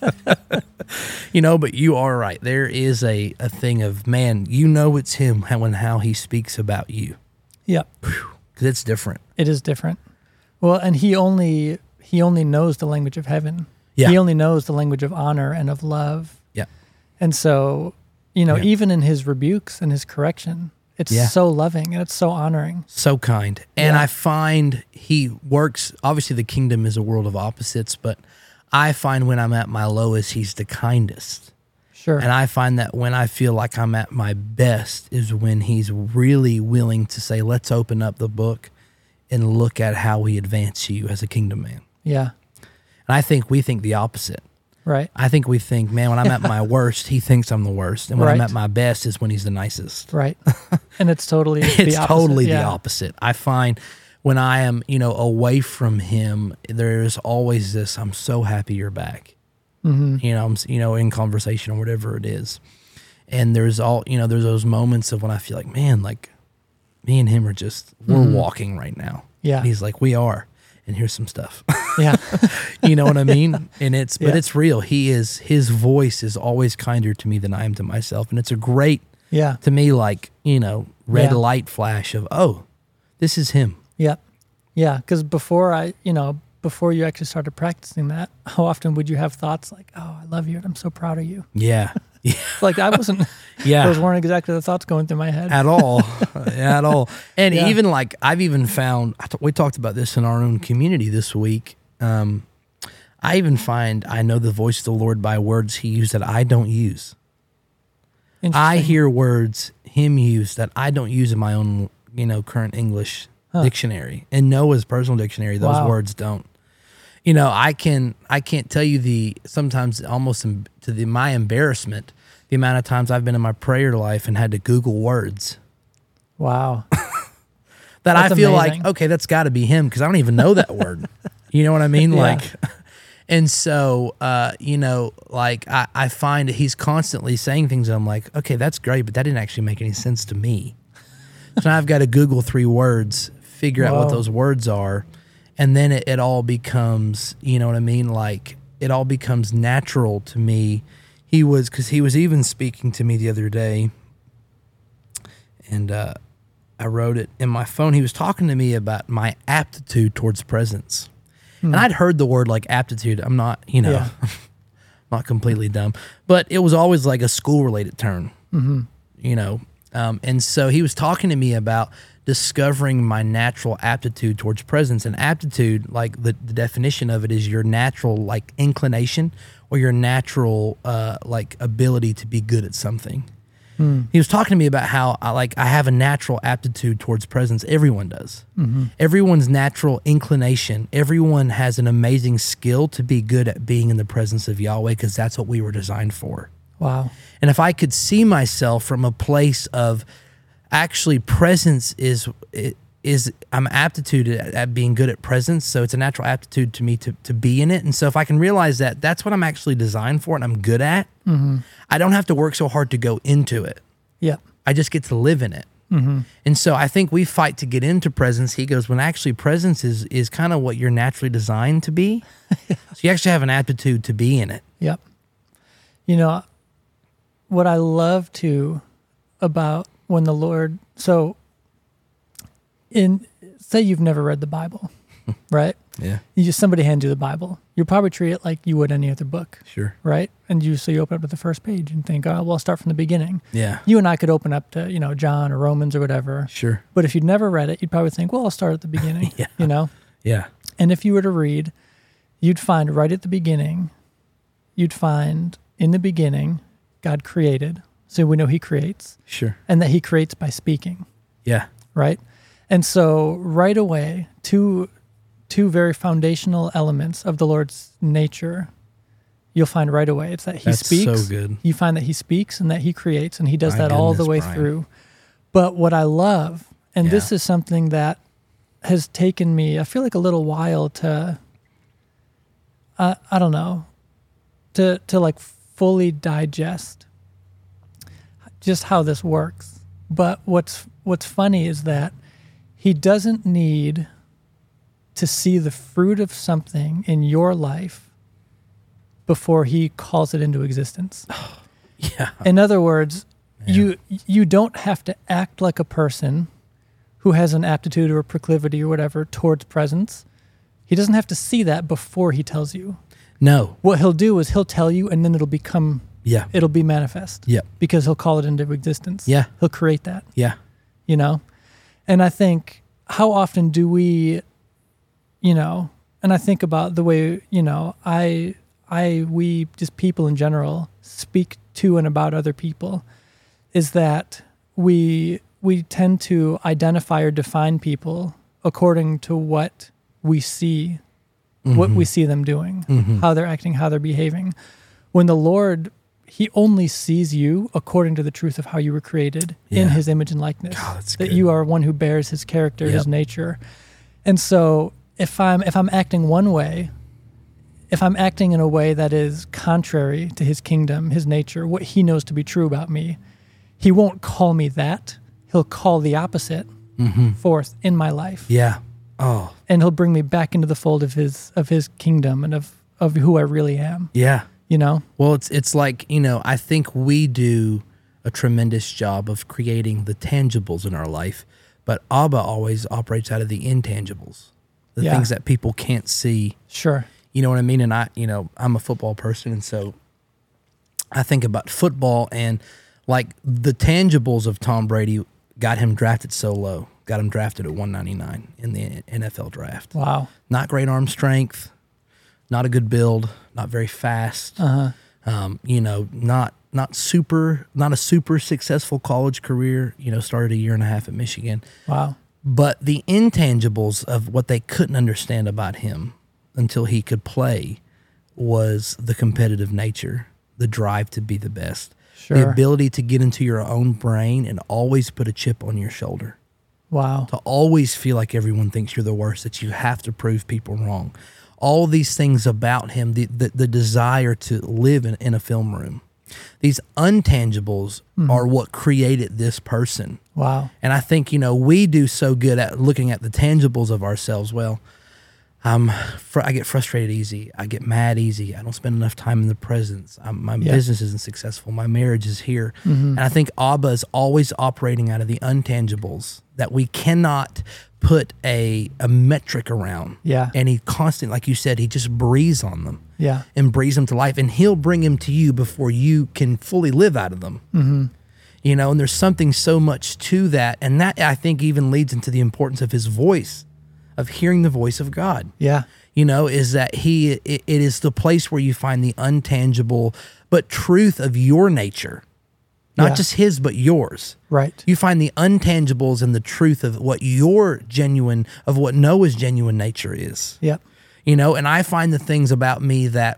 C: You know, but you are right. There is a, a thing of, man, you know it's him how and how he speaks about you.
B: Yeah.
C: Because it's different.
B: It is different. Well, and he only he only knows the language of heaven.
C: Yeah.
B: He only knows the language of honor and of love.
C: Yeah.
B: And so, you know,
C: Yeah.
B: even in his rebukes and his correction, it's
C: Yeah.
B: so loving and it's so honoring.
C: So kind. And
B: Yeah.
C: I find he works, obviously the kingdom is a world of opposites, but I find when I'm at my lowest, he's the kindest.
B: Sure.
C: And I find that when I feel like I'm at my best is when he's really willing to say, let's open up the book and look at how we advance you as a kingdom man.
B: yeah.
C: And I think we think the opposite.
B: Right.
C: I think we think, man, when I'm at my worst, he thinks I'm the worst. And when I'm
B: Right.
C: at my best is when he's the nicest.
B: Right. And it's totally the
C: It's
B: opposite.
C: totally the
B: Yeah.
C: opposite. I find when I am, you know, away from him, there's always this, I'm so happy you're back.
B: Mm-hmm.
C: You know, I'm, s- you know, in conversation or whatever it is. And there's all, you know, there's those moments of when I feel like, man, like me and him are just, we're walking right now.
B: Yeah.
C: And he's like, we are. And here's some stuff.
B: Yeah.
C: You know what I mean? And it's, but
B: Yeah.
C: it's real. He is, his voice is always kinder to me than I am to myself. And it's a great,
B: Yeah.
C: to me, like, you know, red
B: Yeah.
C: light flash of, oh, this is him.
B: Yeah. Yeah. Because before I, you know, before you actually started practicing that, how often would you have thoughts like, oh, I love you and I'm so proud of you?
C: Yeah. Yeah.
B: Like I wasn't,
C: Yeah.
B: those weren't exactly the thoughts going through my head.
C: At all. At all. And
B: Yeah.
C: even like, I've even found, I t- we talked about this in our own community this week. Um, I even find I know the voice of the Lord by words he used that I don't use. I
B: Interesting.
C: hear words him use that I don't use in my own, you know, current English dictionary. And Noah's personal dictionary, those
B: Wow.
C: words don't. You know, I can I can't tell you the sometimes almost em- to the my embarrassment the amount of times I've been in my prayer life and had to Google words
B: Wow.
C: that
B: That's
C: I feel
B: amazing.
C: like, okay, that's got to be him because I don't even know that word. You know what I mean?
B: Yeah.
C: Like, and so, uh, you know, like I, I find he's constantly saying things. And I'm like, okay, that's great, but that didn't actually make any sense to me. So now I've got to Google three words, figure out what
B: Whoa.
C: those words are. And then it, it all becomes, you know what I mean? Like it all becomes natural to me. He was, because he was even speaking to me the other day. And uh, I wrote it in my phone. He was talking to me about my aptitude towards presence. And I'd heard the word like aptitude. I'm not, you know,
B: Yeah.
C: not completely dumb, but it was always like a school related term, mm-hmm. you know. Um, and so he was talking to me about discovering my natural aptitude towards presence. And aptitude, like the, the definition of it is your natural like inclination or your natural uh, like ability to be good at something. Mm. He was talking to me about how I like I have a natural aptitude towards presence. Everyone does. Mm-hmm. Everyone's natural inclination. Everyone has an amazing skill to be good at being in the presence of Yahweh because that's what we were designed for.
B: Wow.
C: And if I could see myself from a place of actually presence is is I'm aptitude at, at being good at presence, so it's a natural aptitude to me to, to be in it. And so if I can realize that that's what I'm actually designed for and I'm good at, mm-hmm. I don't have to work so hard to go into it.
B: Yeah.
C: I just get to live in it. Mm-hmm. And so I think we fight to get into presence. He goes, when actually presence is is kind of what you're naturally designed to be. Yeah. So you actually have an aptitude to be in it.
B: Yep. You know, what I love too about when the Lord, so in, say you've never read the Bible, right?
C: Yeah.
B: You just, somebody hands you the Bible. You'll probably treat it like you would any other book.
C: Sure.
B: Right? And you, so you open up to the first page and think, oh, well, I'll start from the beginning.
C: Yeah.
B: You and I could open up to, you know, John or Romans or whatever.
C: Sure.
B: But if you'd never read it, you'd probably think, well, I'll start at the beginning,
C: yeah.
B: you know?
C: Yeah.
B: And if you were to read, you'd find right at the beginning, you'd find in the beginning, God created. So we know he creates.
C: Sure.
B: And that he creates by speaking.
C: Yeah.
B: Right? And so right away, two two very foundational elements of the Lord's nature, you'll find right away. It's that he
C: That's
B: speaks.
C: so good.
B: You find that he speaks and that he creates, and he does
C: My
B: that all the
C: goodness,
B: way
C: Brian.
B: through. But what I love, and
C: Yeah.
B: this is something that has taken me, I feel like a little while to, uh, I don't know, to to like fully digest just how this works. But what's what's funny is that he doesn't need to see the fruit of something in your life before he calls it into existence.
C: Yeah.
B: In other words,
C: Yeah.
B: you you don't have to act like a person who has an aptitude or a proclivity or whatever towards presence. He doesn't have to see that before he tells you.
C: No.
B: What he'll do is he'll tell you, and then it'll become,
C: Yeah.
B: it'll be manifest.
C: Yeah.
B: Because he'll call it into existence.
C: Yeah.
B: He'll create that,
C: Yeah.
B: you know? And I think, how often do we, you know, and I think about the way, you know, I, I, we, just people in general, speak to and about other people, is that we, we tend to identify or define people according to what we see, mm-hmm. what we see them doing, mm-hmm. how they're acting, how they're behaving. When the Lord, he only sees you according to the truth of how you were created
C: Yeah.
B: in his image and likeness.
C: God, that's
B: that
C: good.
B: you are one who bears his character,
C: Yep.
B: his nature. And so if I'm if I'm acting one way, if I'm acting in a way that is contrary to his kingdom, his nature, what he knows to be true about me, he won't call me that. He'll call the opposite
C: Mm-hmm.
B: forth in my life.
C: Yeah. Oh.
B: And he'll bring me back into the fold of his of his kingdom and of, of who I really am.
C: Yeah.
B: You know?
C: Well, it's it's like, you know, I think we do a tremendous job of creating the tangibles in our life, but Abba always operates out of the intangibles, the
B: Yeah.
C: things that people can't see.
B: Sure.
C: You know what I mean? And I, you know, I'm a football person, and so I think about football and like the tangibles of Tom Brady got him drafted so low, got him drafted at one ninety-nine in the N F L draft.
B: Wow.
C: Not great arm strength, not a good build, not very fast.
B: Uh-huh.
C: Um, you know, not not super, not a super successful college career. You know, started a year and a half at Michigan.
B: Wow.
C: But the intangibles of what they couldn't understand about him until he could play was the competitive nature, the drive to be the best,
B: Sure.
C: the ability to get into your own brain and always put a chip on your shoulder,
B: Wow.
C: to always feel like everyone thinks you're the worst, that you have to prove people wrong. All these things about him, the, the, the desire to live in, in a film room. These untangibles
B: Mm-hmm.
C: are what created this person.
B: Wow.
C: And I think, you know, we do so good at looking at the tangibles of ourselves. Well, I'm fr- I get frustrated easy. I get mad easy. I don't spend enough time in the presence. I'm, my
B: Yeah.
C: business isn't successful. My marriage is here.
B: Mm-hmm.
C: And I think Abba is always operating out of the intangibles that we cannot put a, a metric around.
B: Yeah.
C: And he constant, like you said, he just breathes on them
B: Yeah.
C: and breathes them to life. And he'll bring them to you before you can fully live out of them.
B: Mm-hmm.
C: You know, and there's something so much to that. And that, I think, even leads into the importance of his voice, of hearing the voice of God.
B: Yeah.
C: You know, is that he, it, it is the place where you find the untangible, but truth of your nature, not
B: Yeah.
C: just his, but yours.
B: Right.
C: You find the untangibles and the truth of what your genuine, of what Noah's genuine nature is.
B: Yep.
C: You know, and I find the things about me that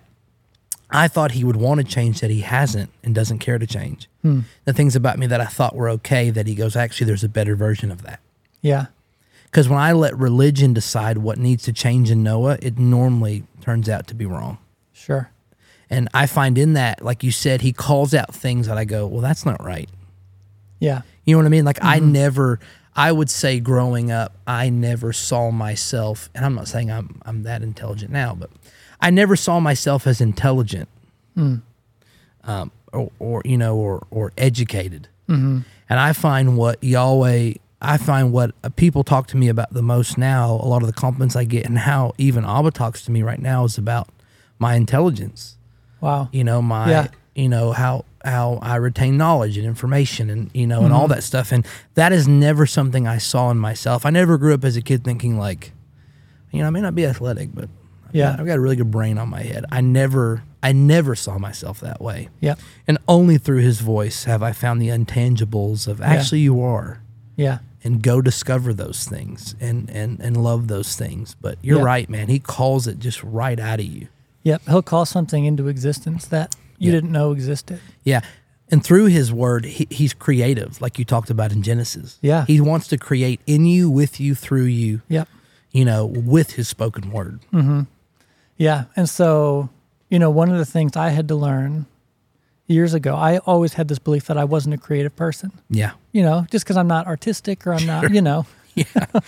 C: I thought he would want to change that he hasn't and doesn't care to change.
B: Hmm.
C: The things about me that I thought were okay, that he goes, actually, there's a better version of that.
B: Yeah.
C: Because when I let religion decide what needs to change in Noah, it normally turns out to be wrong.
B: Sure.
C: And I find in that, like you said, he calls out things that I go, well, that's not right.
B: Yeah.
C: You know what I mean? Like I never, I would say growing up, I never saw myself, and I'm not saying I'm I'm that intelligent now, but I never saw myself as intelligent,
B: Mm.
C: um, or, or you know, or or educated.
B: Mm-hmm.
C: And I find what Yahweh, I find what uh, people talk to me about the most now, a lot of the compliments I get, and how even Abba talks to me right now is about my intelligence.
B: Wow.
C: You know, my,
B: Yeah.
C: you know, how how I retain knowledge and information and, you know, and
B: Mm-hmm.
C: all that stuff. And that is never something I saw in myself. I never grew up as a kid thinking like, you know, I may not be athletic, but I've
B: Yeah.
C: got, I've got a really good brain on my head. I never, I never saw myself that way.
B: Yep.
C: And only through his voice have I found the intangibles of actually you are.
B: Yeah.
C: And go discover those things and, and, and love those things. But you're
B: Yeah.
C: right, man. He calls it just right out of you.
B: Yep. He'll call something into existence that you
C: Yeah.
B: didn't know existed.
C: Yeah. And through his word, he, he's creative, like you talked about in Genesis.
B: Yeah.
C: He wants to create in you, with you, through you,
B: Yep.
C: you know, with his spoken word.
B: Mm-hmm. Yeah. And so, you know, one of the things I had to learn years ago, I always had this belief that I wasn't a creative person,
C: Yeah.
B: you know, just because I'm not artistic or I'm not, you know.
C: Yeah.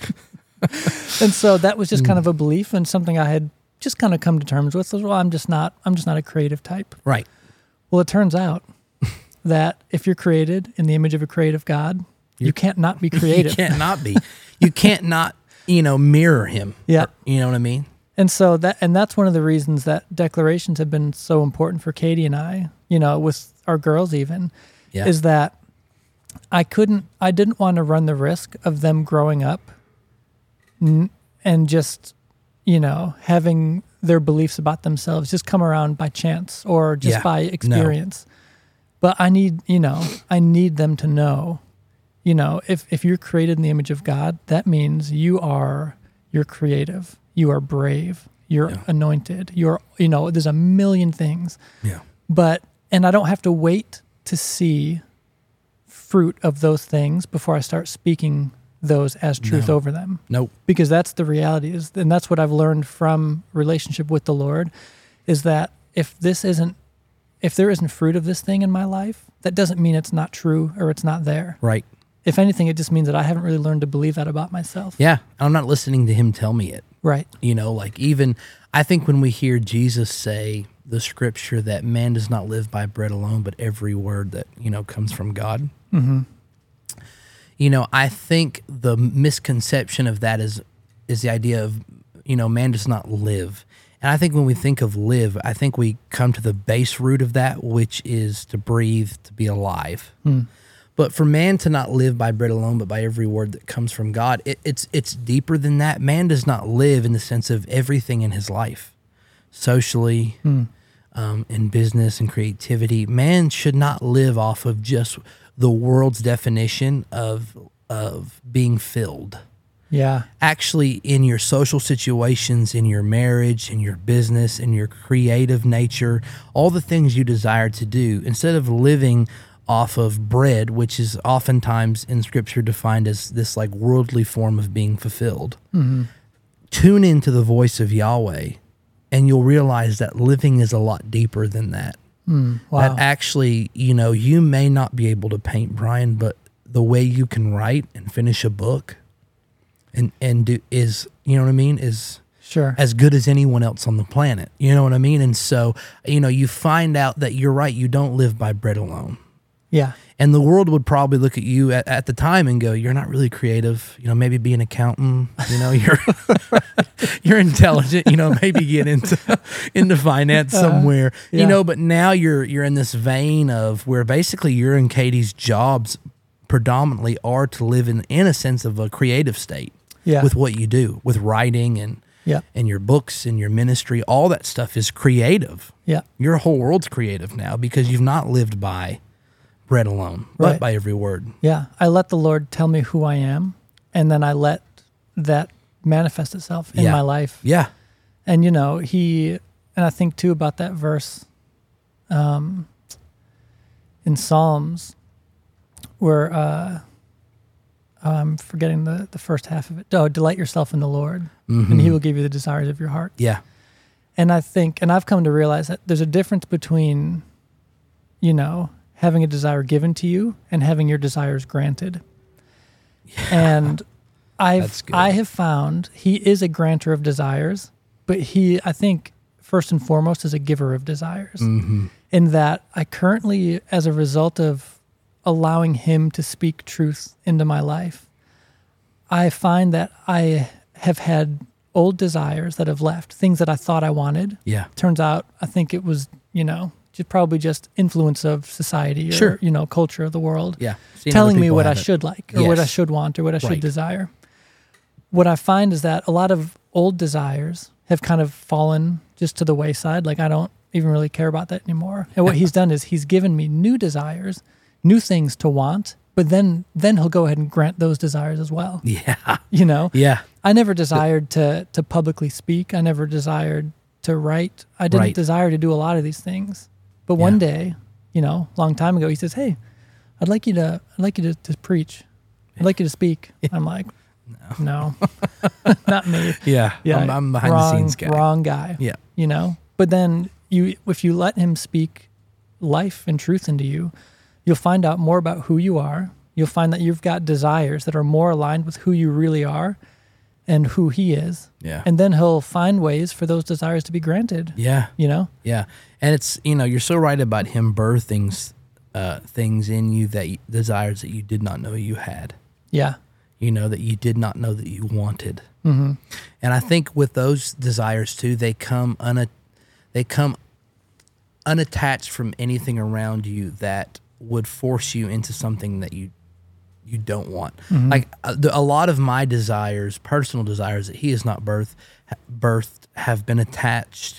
B: And so that was just kind of a belief and something I had just kind of come to terms with. So, well, I'm just not, I'm just not a creative type.
C: Right.
B: Well, it turns out that if you're created in the image of a creative God, you can't not be creative.
C: You can't not be. You can't not, you know, mirror him.
B: Yeah.
C: Or- you know what I mean?
B: And so that, and that's one of the reasons that declarations have been so important for Katie and I, you know, with our girls even,
C: Yeah.
B: is that I couldn't, I didn't want to run the risk of them growing up n- and just, you know, having their beliefs about themselves just come around by chance or just
C: Yeah.
B: by
C: No.
B: experience. But I need, you know, I need them to know, you know, if, if you're created in the image of God, that means you are, you're creative, you are brave, you're
C: Yeah.
B: anointed, you're, you know, there's a million things.
C: Yeah.
B: But, and I don't have to wait to see fruit of those things before I start speaking those as truth
C: No.
B: over them.
C: Nope.
B: Because that's the reality is, and that's what I've learned from relationship with the Lord, is that if this isn't, if there isn't fruit of this thing in my life, that doesn't mean it's not true or it's not there.
C: Right.
B: If anything, it just means that I haven't really learned to believe that about myself.
C: Yeah. I'm not listening to him tell me it.
B: Right.
C: You know, like even, I think when we hear Jesus say the scripture that man does not live by bread alone, but every word that, you know, comes from God.
B: Mm-hmm.
C: You know, I think the misconception of that is is the idea of, you know, man does not live. And I think when we think of live, I think we come to the base root of that, which is to breathe, to be alive.
B: Mm.
C: But for man to not live by bread alone, but by every word that comes from God, it, it's it's deeper than that. Man does not live in the sense of everything in his life, socially,
B: Mm.
C: um, in business and creativity. Man should not live off of just the world's definition of of being filled.
B: Yeah.
C: Actually, in your social situations, in your marriage, in your business, in your creative nature, all the things you desire to do, instead of living off of bread, which is oftentimes in Scripture defined as this like worldly form of being fulfilled,
B: Mm-hmm.
C: tune into the voice of Yahweh, and you'll realize that living is a lot deeper than that.
B: Mm. Wow.
C: That actually, you know, you may not be able to paint, Brian, but the way you can write and finish a book and, and do is, you know what I mean, is
B: Sure.
C: as good as anyone else on the planet. You know what I mean? And so, you know, you find out that you're right. You don't live by bread alone.
B: Yeah.
C: And the world would probably look at you at, at the time and go, "You're not really creative. You know, maybe be an accountant. You know, you're you're intelligent. You know, maybe get into into finance somewhere. Uh, yeah. You know." But now you're you're in this vein of where basically your and Katie's jobs predominantly are to live in in a sense of a creative state.
B: Yeah.
C: With what you do, with writing and
B: yeah.
C: and your books and your ministry, all that stuff is creative.
B: Yeah.
C: Your whole world's creative now because you've not lived by bread alone, but
B: right.
C: by every word.
B: Yeah. I let the Lord tell me who I am, and then I let that manifest itself in
C: yeah.
B: my life.
C: Yeah.
B: And, you know, he, and I think too about that verse um, in Psalms where, uh, I'm forgetting the, the first half of it. Oh, delight yourself in the Lord, mm-hmm. and he will give you the desires of your heart.
C: Yeah.
B: And I think, and I've come to realize that there's a difference between, you know, having a desire given to you and having your desires granted. Yeah. And I've I have found he is a granter of desires, but he, I think, first and foremost, is a giver of desires.
C: Mm-hmm.
B: In that I currently, as a result of allowing him to speak truth into my life, I find that I have had old desires that have left, things that I thought I wanted.
C: Yeah.
B: Turns out, I think it was, you know, just probably just influence of society or,
C: sure.
B: you know, culture of the world.
C: Yeah.
B: Seeing telling me what I should like or
C: yes.
B: what I should want or what I should
C: right.
B: desire. What I find is that a lot of old desires have kind of fallen just to the wayside. Like I don't even really care about that anymore. And what he's done is he's given me new desires, new things to want, but then then he'll go ahead and grant those desires as well.
C: Yeah.
B: You know?
C: Yeah.
B: I never desired to to publicly speak. I never desired to write. I didn't
C: right.
B: desire to do a lot of these things. But one
C: yeah.
B: day, you know, a long time ago, he says, "Hey, I'd like you to I'd like you to, to preach. I'd like you to speak." I'm like, no, no. Not me.
C: Yeah.
B: Yeah.
C: I'm, I'm behind
B: wrong,
C: the scenes guy.
B: Wrong guy.
C: Yeah.
B: You know? But then you if you let him speak life and truth into you, you'll find out more about who you are. You'll find that you've got desires that are more aligned with who you really are and who he is.
C: Yeah.
B: And then he'll find ways for those desires to be granted.
C: Yeah.
B: You know?
C: Yeah. And it's, you know, you're so right about him birthing uh, things in you that you, desires that you did not know you had.
B: Yeah.
C: You know, that you did not know that you wanted.
B: Mm-hmm.
C: And I think with those desires too, they come una- they come unattached from anything around you that would force you into something that you you don't want. Mm-hmm. Like a, a lot of my desires, personal desires that he has not birthed, birthed, have been attached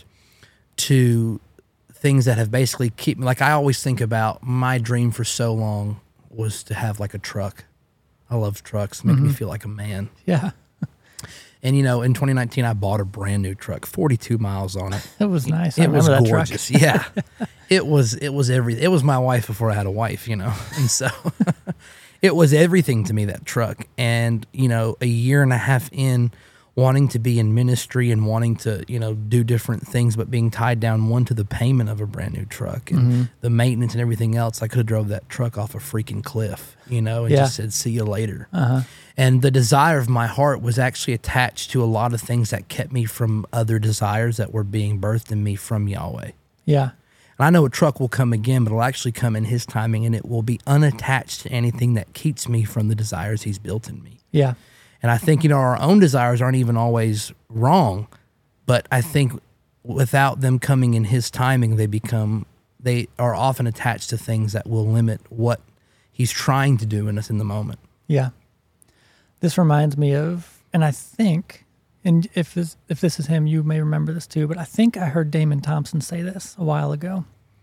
C: to things that have basically keep me. Like I always think about my dream for so long was to have like a truck. I love trucks; make mm-hmm. me feel like a man.
B: Yeah.
C: And you know, in twenty nineteen, I bought a brand new truck, forty-two miles on it.
B: It was nice.
C: It,
B: I
C: it was
B: that
C: gorgeous. Yeah, it was. It was everything. It was my wife before I had a wife. You know, and so it was everything to me, that truck. And you know, a year and a half in, wanting to be in ministry and wanting to, you know, do different things, but being tied down one to the payment of a brand new truck and mm-hmm. the maintenance and everything else, I could have drove that truck off a freaking cliff, you know, and
B: yeah.
C: just said, "See you later."
B: Uh-huh.
C: And the desire of my heart was actually attached to a lot of things that kept me from other desires that were being birthed in me from Yahweh.
B: Yeah.
C: And I know a truck will come again, but it'll actually come in his timing, and it will be unattached to anything that keeps me from the desires he's built in me.
B: Yeah.
C: And I think, you know, our own desires aren't even always wrong, but I think without them coming in his timing, they become, they are often attached to things that will limit what he's trying to do in us in the moment.
B: Yeah. This reminds me of, and I think, and if this, if this is him, you may remember this too, but I think I heard Damon Thompson say this a while ago.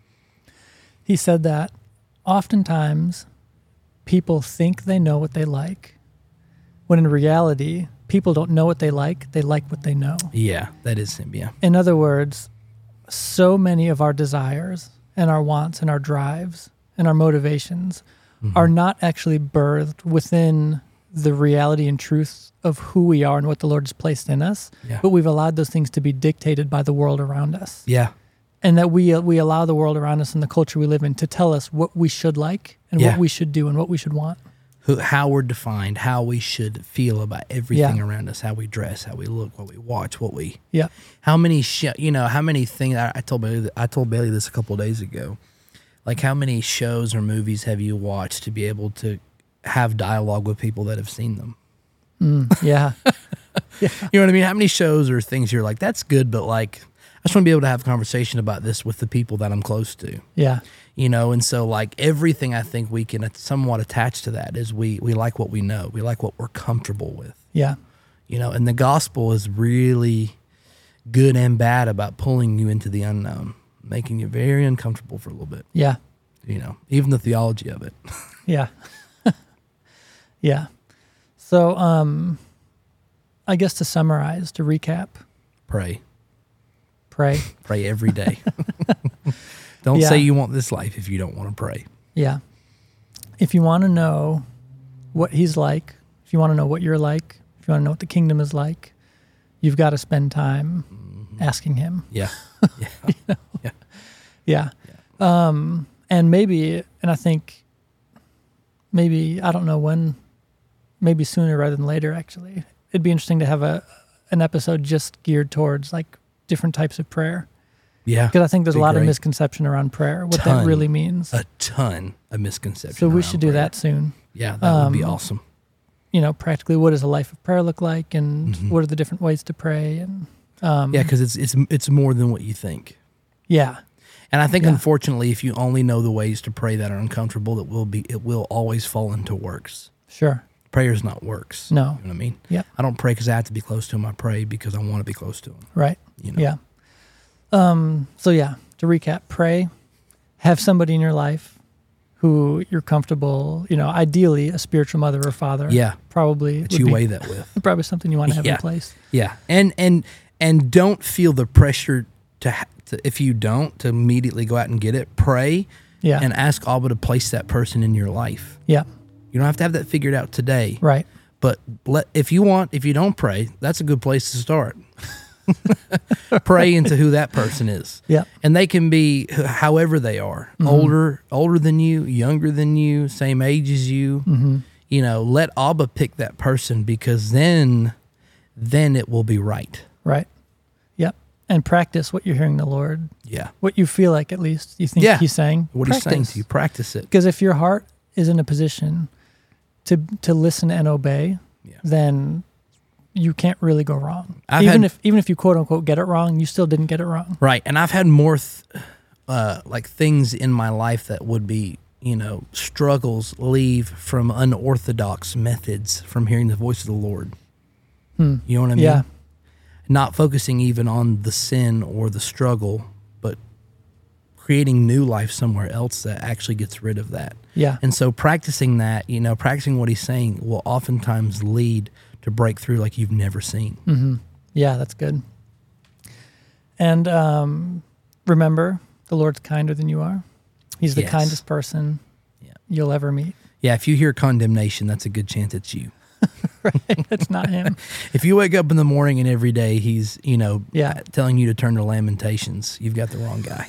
B: He said that oftentimes people think they know what they like, when in reality, people don't know what they like, they like what they know.
C: Yeah, that is him, yeah.
B: In other words, so many of our desires and our wants and our drives and our motivations mm-hmm. are not actually birthed within the reality and truth of who we are and what the Lord has placed in us,
C: yeah.
B: but we've allowed those things to be dictated by the world around us.
C: Yeah.
B: And that we we allow the world around us and the culture we live in to tell us what we should like and
C: yeah.
B: what we should do and what we should want.
C: who, how we're defined, how we should feel about everything
B: Yeah.
C: around us, how we dress, how we look, what we watch, what we,
B: Yeah.
C: how many, sh- you know, how many things, I, I told Bailey, I told Bailey this a couple of days ago, like how many shows or movies have you watched to be able to have dialogue with people that have seen them?
B: Mm, yeah.
C: You know what I mean? How many shows or things you're like, that's good, but like, I just want to be able to have a conversation about this with the people that I'm close to.
B: Yeah.
C: You know, and so like everything I think we can somewhat attach to that is we we like what we know. We like what we're comfortable with.
B: Yeah.
C: You know, and the gospel is really good and bad about pulling you into the unknown, making you very uncomfortable for a little bit.
B: Yeah.
C: You know, even the theology of it.
B: Yeah. Yeah. So, um, I guess to summarize, to recap,
C: Pray.
B: pray.
C: Pray every day. Don't
B: Yeah.
C: say you want this life if you don't want to pray.
B: Yeah. If you want to know what he's like, if you want to know what you're like, if you want to know what the kingdom is like, you've got to spend time
C: Mm-hmm.
B: asking him.
C: Yeah. Yeah.
B: You know?
C: Yeah.
B: Yeah. Um, and maybe, and I think maybe, I don't know when, maybe sooner rather than later, actually. It'd be interesting to have a an episode just geared towards like different types of prayer.
C: Yeah.
B: Because I think there's a
C: Be
B: lot of
C: great.
B: misconception around prayer, what
C: Ton.
B: that really means.
C: A ton of misconceptions.
B: So we
C: around
B: should do
C: prayer.
B: that soon.
C: Yeah, that would be
B: Um,
C: awesome.
B: You know, practically, what does a life of prayer look like, and
C: Mhm.
B: what are the different ways to pray, and um,
C: Yeah, because it's it's it's more than what you think.
B: yeah,
C: And I think,
B: Yeah.
C: unfortunately, if you only know the ways to pray that are uncomfortable, it will be it will always fall into works.
B: sure,
C: Prayer's not works.
B: No.
C: You know what I mean?
B: Yep.
C: I don't pray because I have to be close to him. I pray because I want to be close to him.
B: right,
C: You know?
B: yeah. Um, so yeah, to recap, pray, have somebody in your life who you're comfortable, you know, ideally a spiritual mother or father.
C: Yeah.
B: Probably
C: That
B: would
C: you
B: be
C: weigh that with.
B: probably something you want to have
C: Yeah.
B: in place.
C: Yeah. And and and don't feel the pressure to, ha- to if you don't to immediately go out and get it. Pray
B: Yeah,
C: and ask Abba to place that person in your life.
B: yeah,
C: You don't have to have that figured out today.
B: right,
C: But let, if you want, if you don't pray, that's a good place to start. Pray into who that person is.
B: yeah,
C: And they can be h- however they are,
B: Mm-hmm.
C: older, older than you, younger than you, same age as you.
B: Mm-hmm.
C: You know, let Abba pick that person, because then, then it will be right.
B: right, yep. And practice what you're hearing the Lord,
C: Yeah.
B: what you feel like at least you think
C: Yeah.
B: He's saying.
C: What he's saying
B: Practice.
C: to you, practice it.
B: Because if your heart is in a position to to listen and obey,
C: Yeah.
B: then you can't really go wrong.
C: I've
B: even
C: had-
B: if even if you quote unquote get it wrong, you still didn't get it wrong.
C: Right. And I've had more th- uh, like things in my life that would be, you know, struggles leave from unorthodox methods from hearing the voice of the Lord.
B: Hmm.
C: You know what I mean?
B: Yeah.
C: Not focusing even on the sin or the struggle, but creating new life somewhere else that actually gets rid of that.
B: Yeah.
C: And so practicing that, you know, practicing what he's saying will oftentimes lead to breakthrough like you've never seen.
B: Mm-hmm. Yeah, that's good. And um, remember, the Lord's kinder than you are. He's the
C: Yes.
B: kindest person
C: Yeah.
B: you'll ever meet.
C: Yeah, if you hear condemnation, that's a good chance it's you.
B: Right? It's not him.
C: If you wake up in the morning and every day he's, you know,
B: Yeah.
C: telling you to turn to Lamentations, you've got the wrong guy.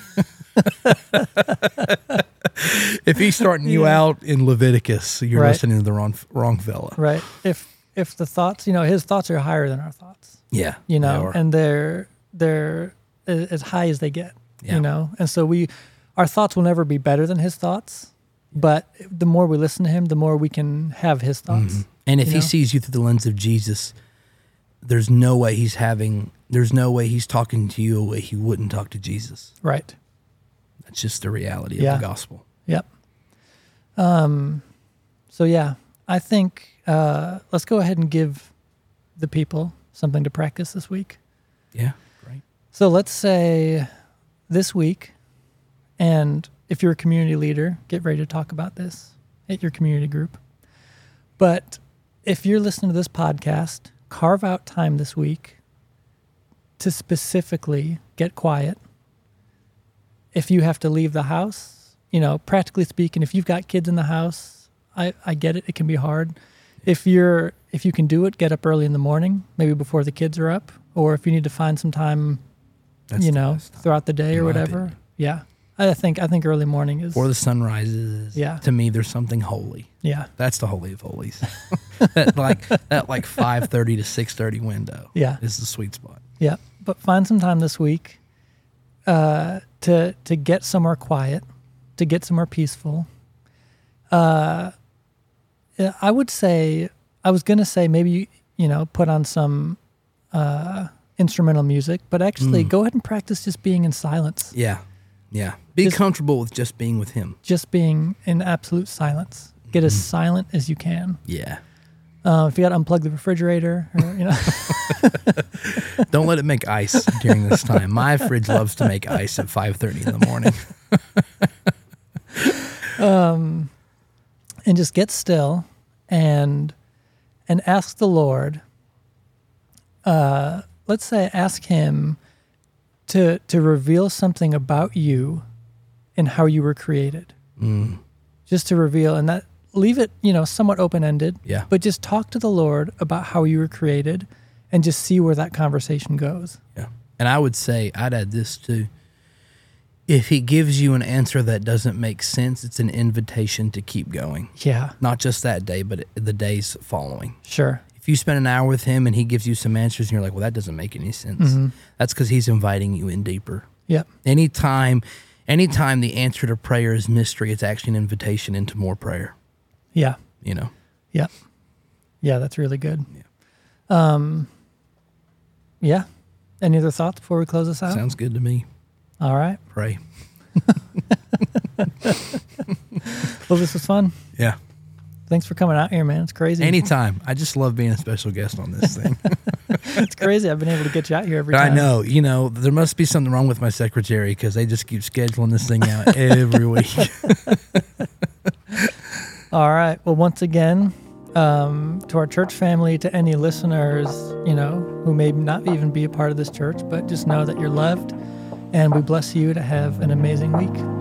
C: If he's starting you
B: Yeah.
C: out in Leviticus, you're
B: Right.
C: listening to the wrong wrong fella.
B: Right. If if the thoughts, you know, his thoughts are higher than our thoughts.
C: Yeah.
B: You
C: they
B: know,
C: are.
B: and they're they're a- as high as they get.
C: Yeah.
B: You know, and so we, our thoughts will never be better than his thoughts. But the more we listen to him, the more we can have his thoughts.
C: Mhm. And if
B: you
C: he
B: know?
C: sees you through the lens of Jesus, there's no way he's having, there's no way he's talking to you a way he wouldn't talk to Jesus.
B: Right.
C: That's just the reality
B: Yeah.
C: of the gospel.
B: Yep. Um. So yeah, I think uh, let's go ahead and give the people something to practice this week.
C: Yeah. Great.
B: So let's say this week, and if you're a community leader, get ready to talk about this at your community group. But if you're listening to this podcast, carve out time this week to specifically get quiet. If you have to leave the house, you know, practically speaking, if you've got kids in the house, I, I get it. It can be hard. If you're, if you can do it, get up early in the morning, maybe before the kids are up, or if you need to find some time,
C: That's
B: you
C: the
B: know,
C: best time,
B: throughout the day
C: in
B: or
C: my
B: whatever.
C: opinion.
B: Yeah. I think I think early morning is
C: Before the sun rises.
B: Yeah.
C: To me, there's something holy.
B: yeah
C: That's the holy of holies. that like that like five thirty to six thirty window.
B: Yeah.
C: Is the sweet spot.
B: yeah. But find some time this week uh, to to get somewhere quiet, to get somewhere peaceful. Uh, yeah, I would say I was gonna say maybe you know put on some uh, instrumental music, but actually
C: Mm.
B: go ahead and practice just being in silence,
C: Yeah. Yeah. Be
B: Just-
C: comfortable with just being with him.
B: just being in absolute silence. Get as
C: Mhm.
B: silent as you can.
C: Yeah.
B: Uh, if you got to unplug the refrigerator, or, you know,
C: Don't let it make ice during this time. My fridge loves to make ice at five thirty in the morning.
B: um, and just get still and and ask the Lord. Uh, let's say ask Him to to reveal something about you and how you were created.
C: Mm.
B: Just to reveal, and that leave it, you know, somewhat open ended.
C: Yeah.
B: But just talk to the Lord about how you were created, and just see where that conversation goes.
C: Yeah. And I would say, I'd add this too. If he gives you an answer that doesn't make sense, it's an invitation to keep going.
B: Yeah,
C: Not just that day, but the days following.
B: sure.
C: If you spend an hour with him and he gives you some answers and you're like, well, that doesn't make any sense.
B: Mhm.
C: That's because he's inviting you in deeper.
B: Yep.
C: Anytime, anytime the answer to prayer is mystery, it's actually an invitation into more prayer,
B: Yeah.
C: you know?
B: Yep. Yeah, that's really good.
C: Yeah.
B: Um, yeah. Any other thoughts before we close this out?
C: Sounds good to me.
B: All right.
C: Pray.
B: Well, this was fun.
C: Yeah.
B: Thanks for coming out here, man. It's crazy.
C: Anytime. I just love being a special guest on this thing.
B: It's crazy. I've been able to get you out here every
C: I
B: time.
C: know. You know, there must be something wrong with my secretary because they just keep scheduling this thing out every week.
B: All right. Well, once again, um, to our church family, to any listeners, you know, who may not even be a part of this church, but just know that you're loved, and we bless you to have an amazing week.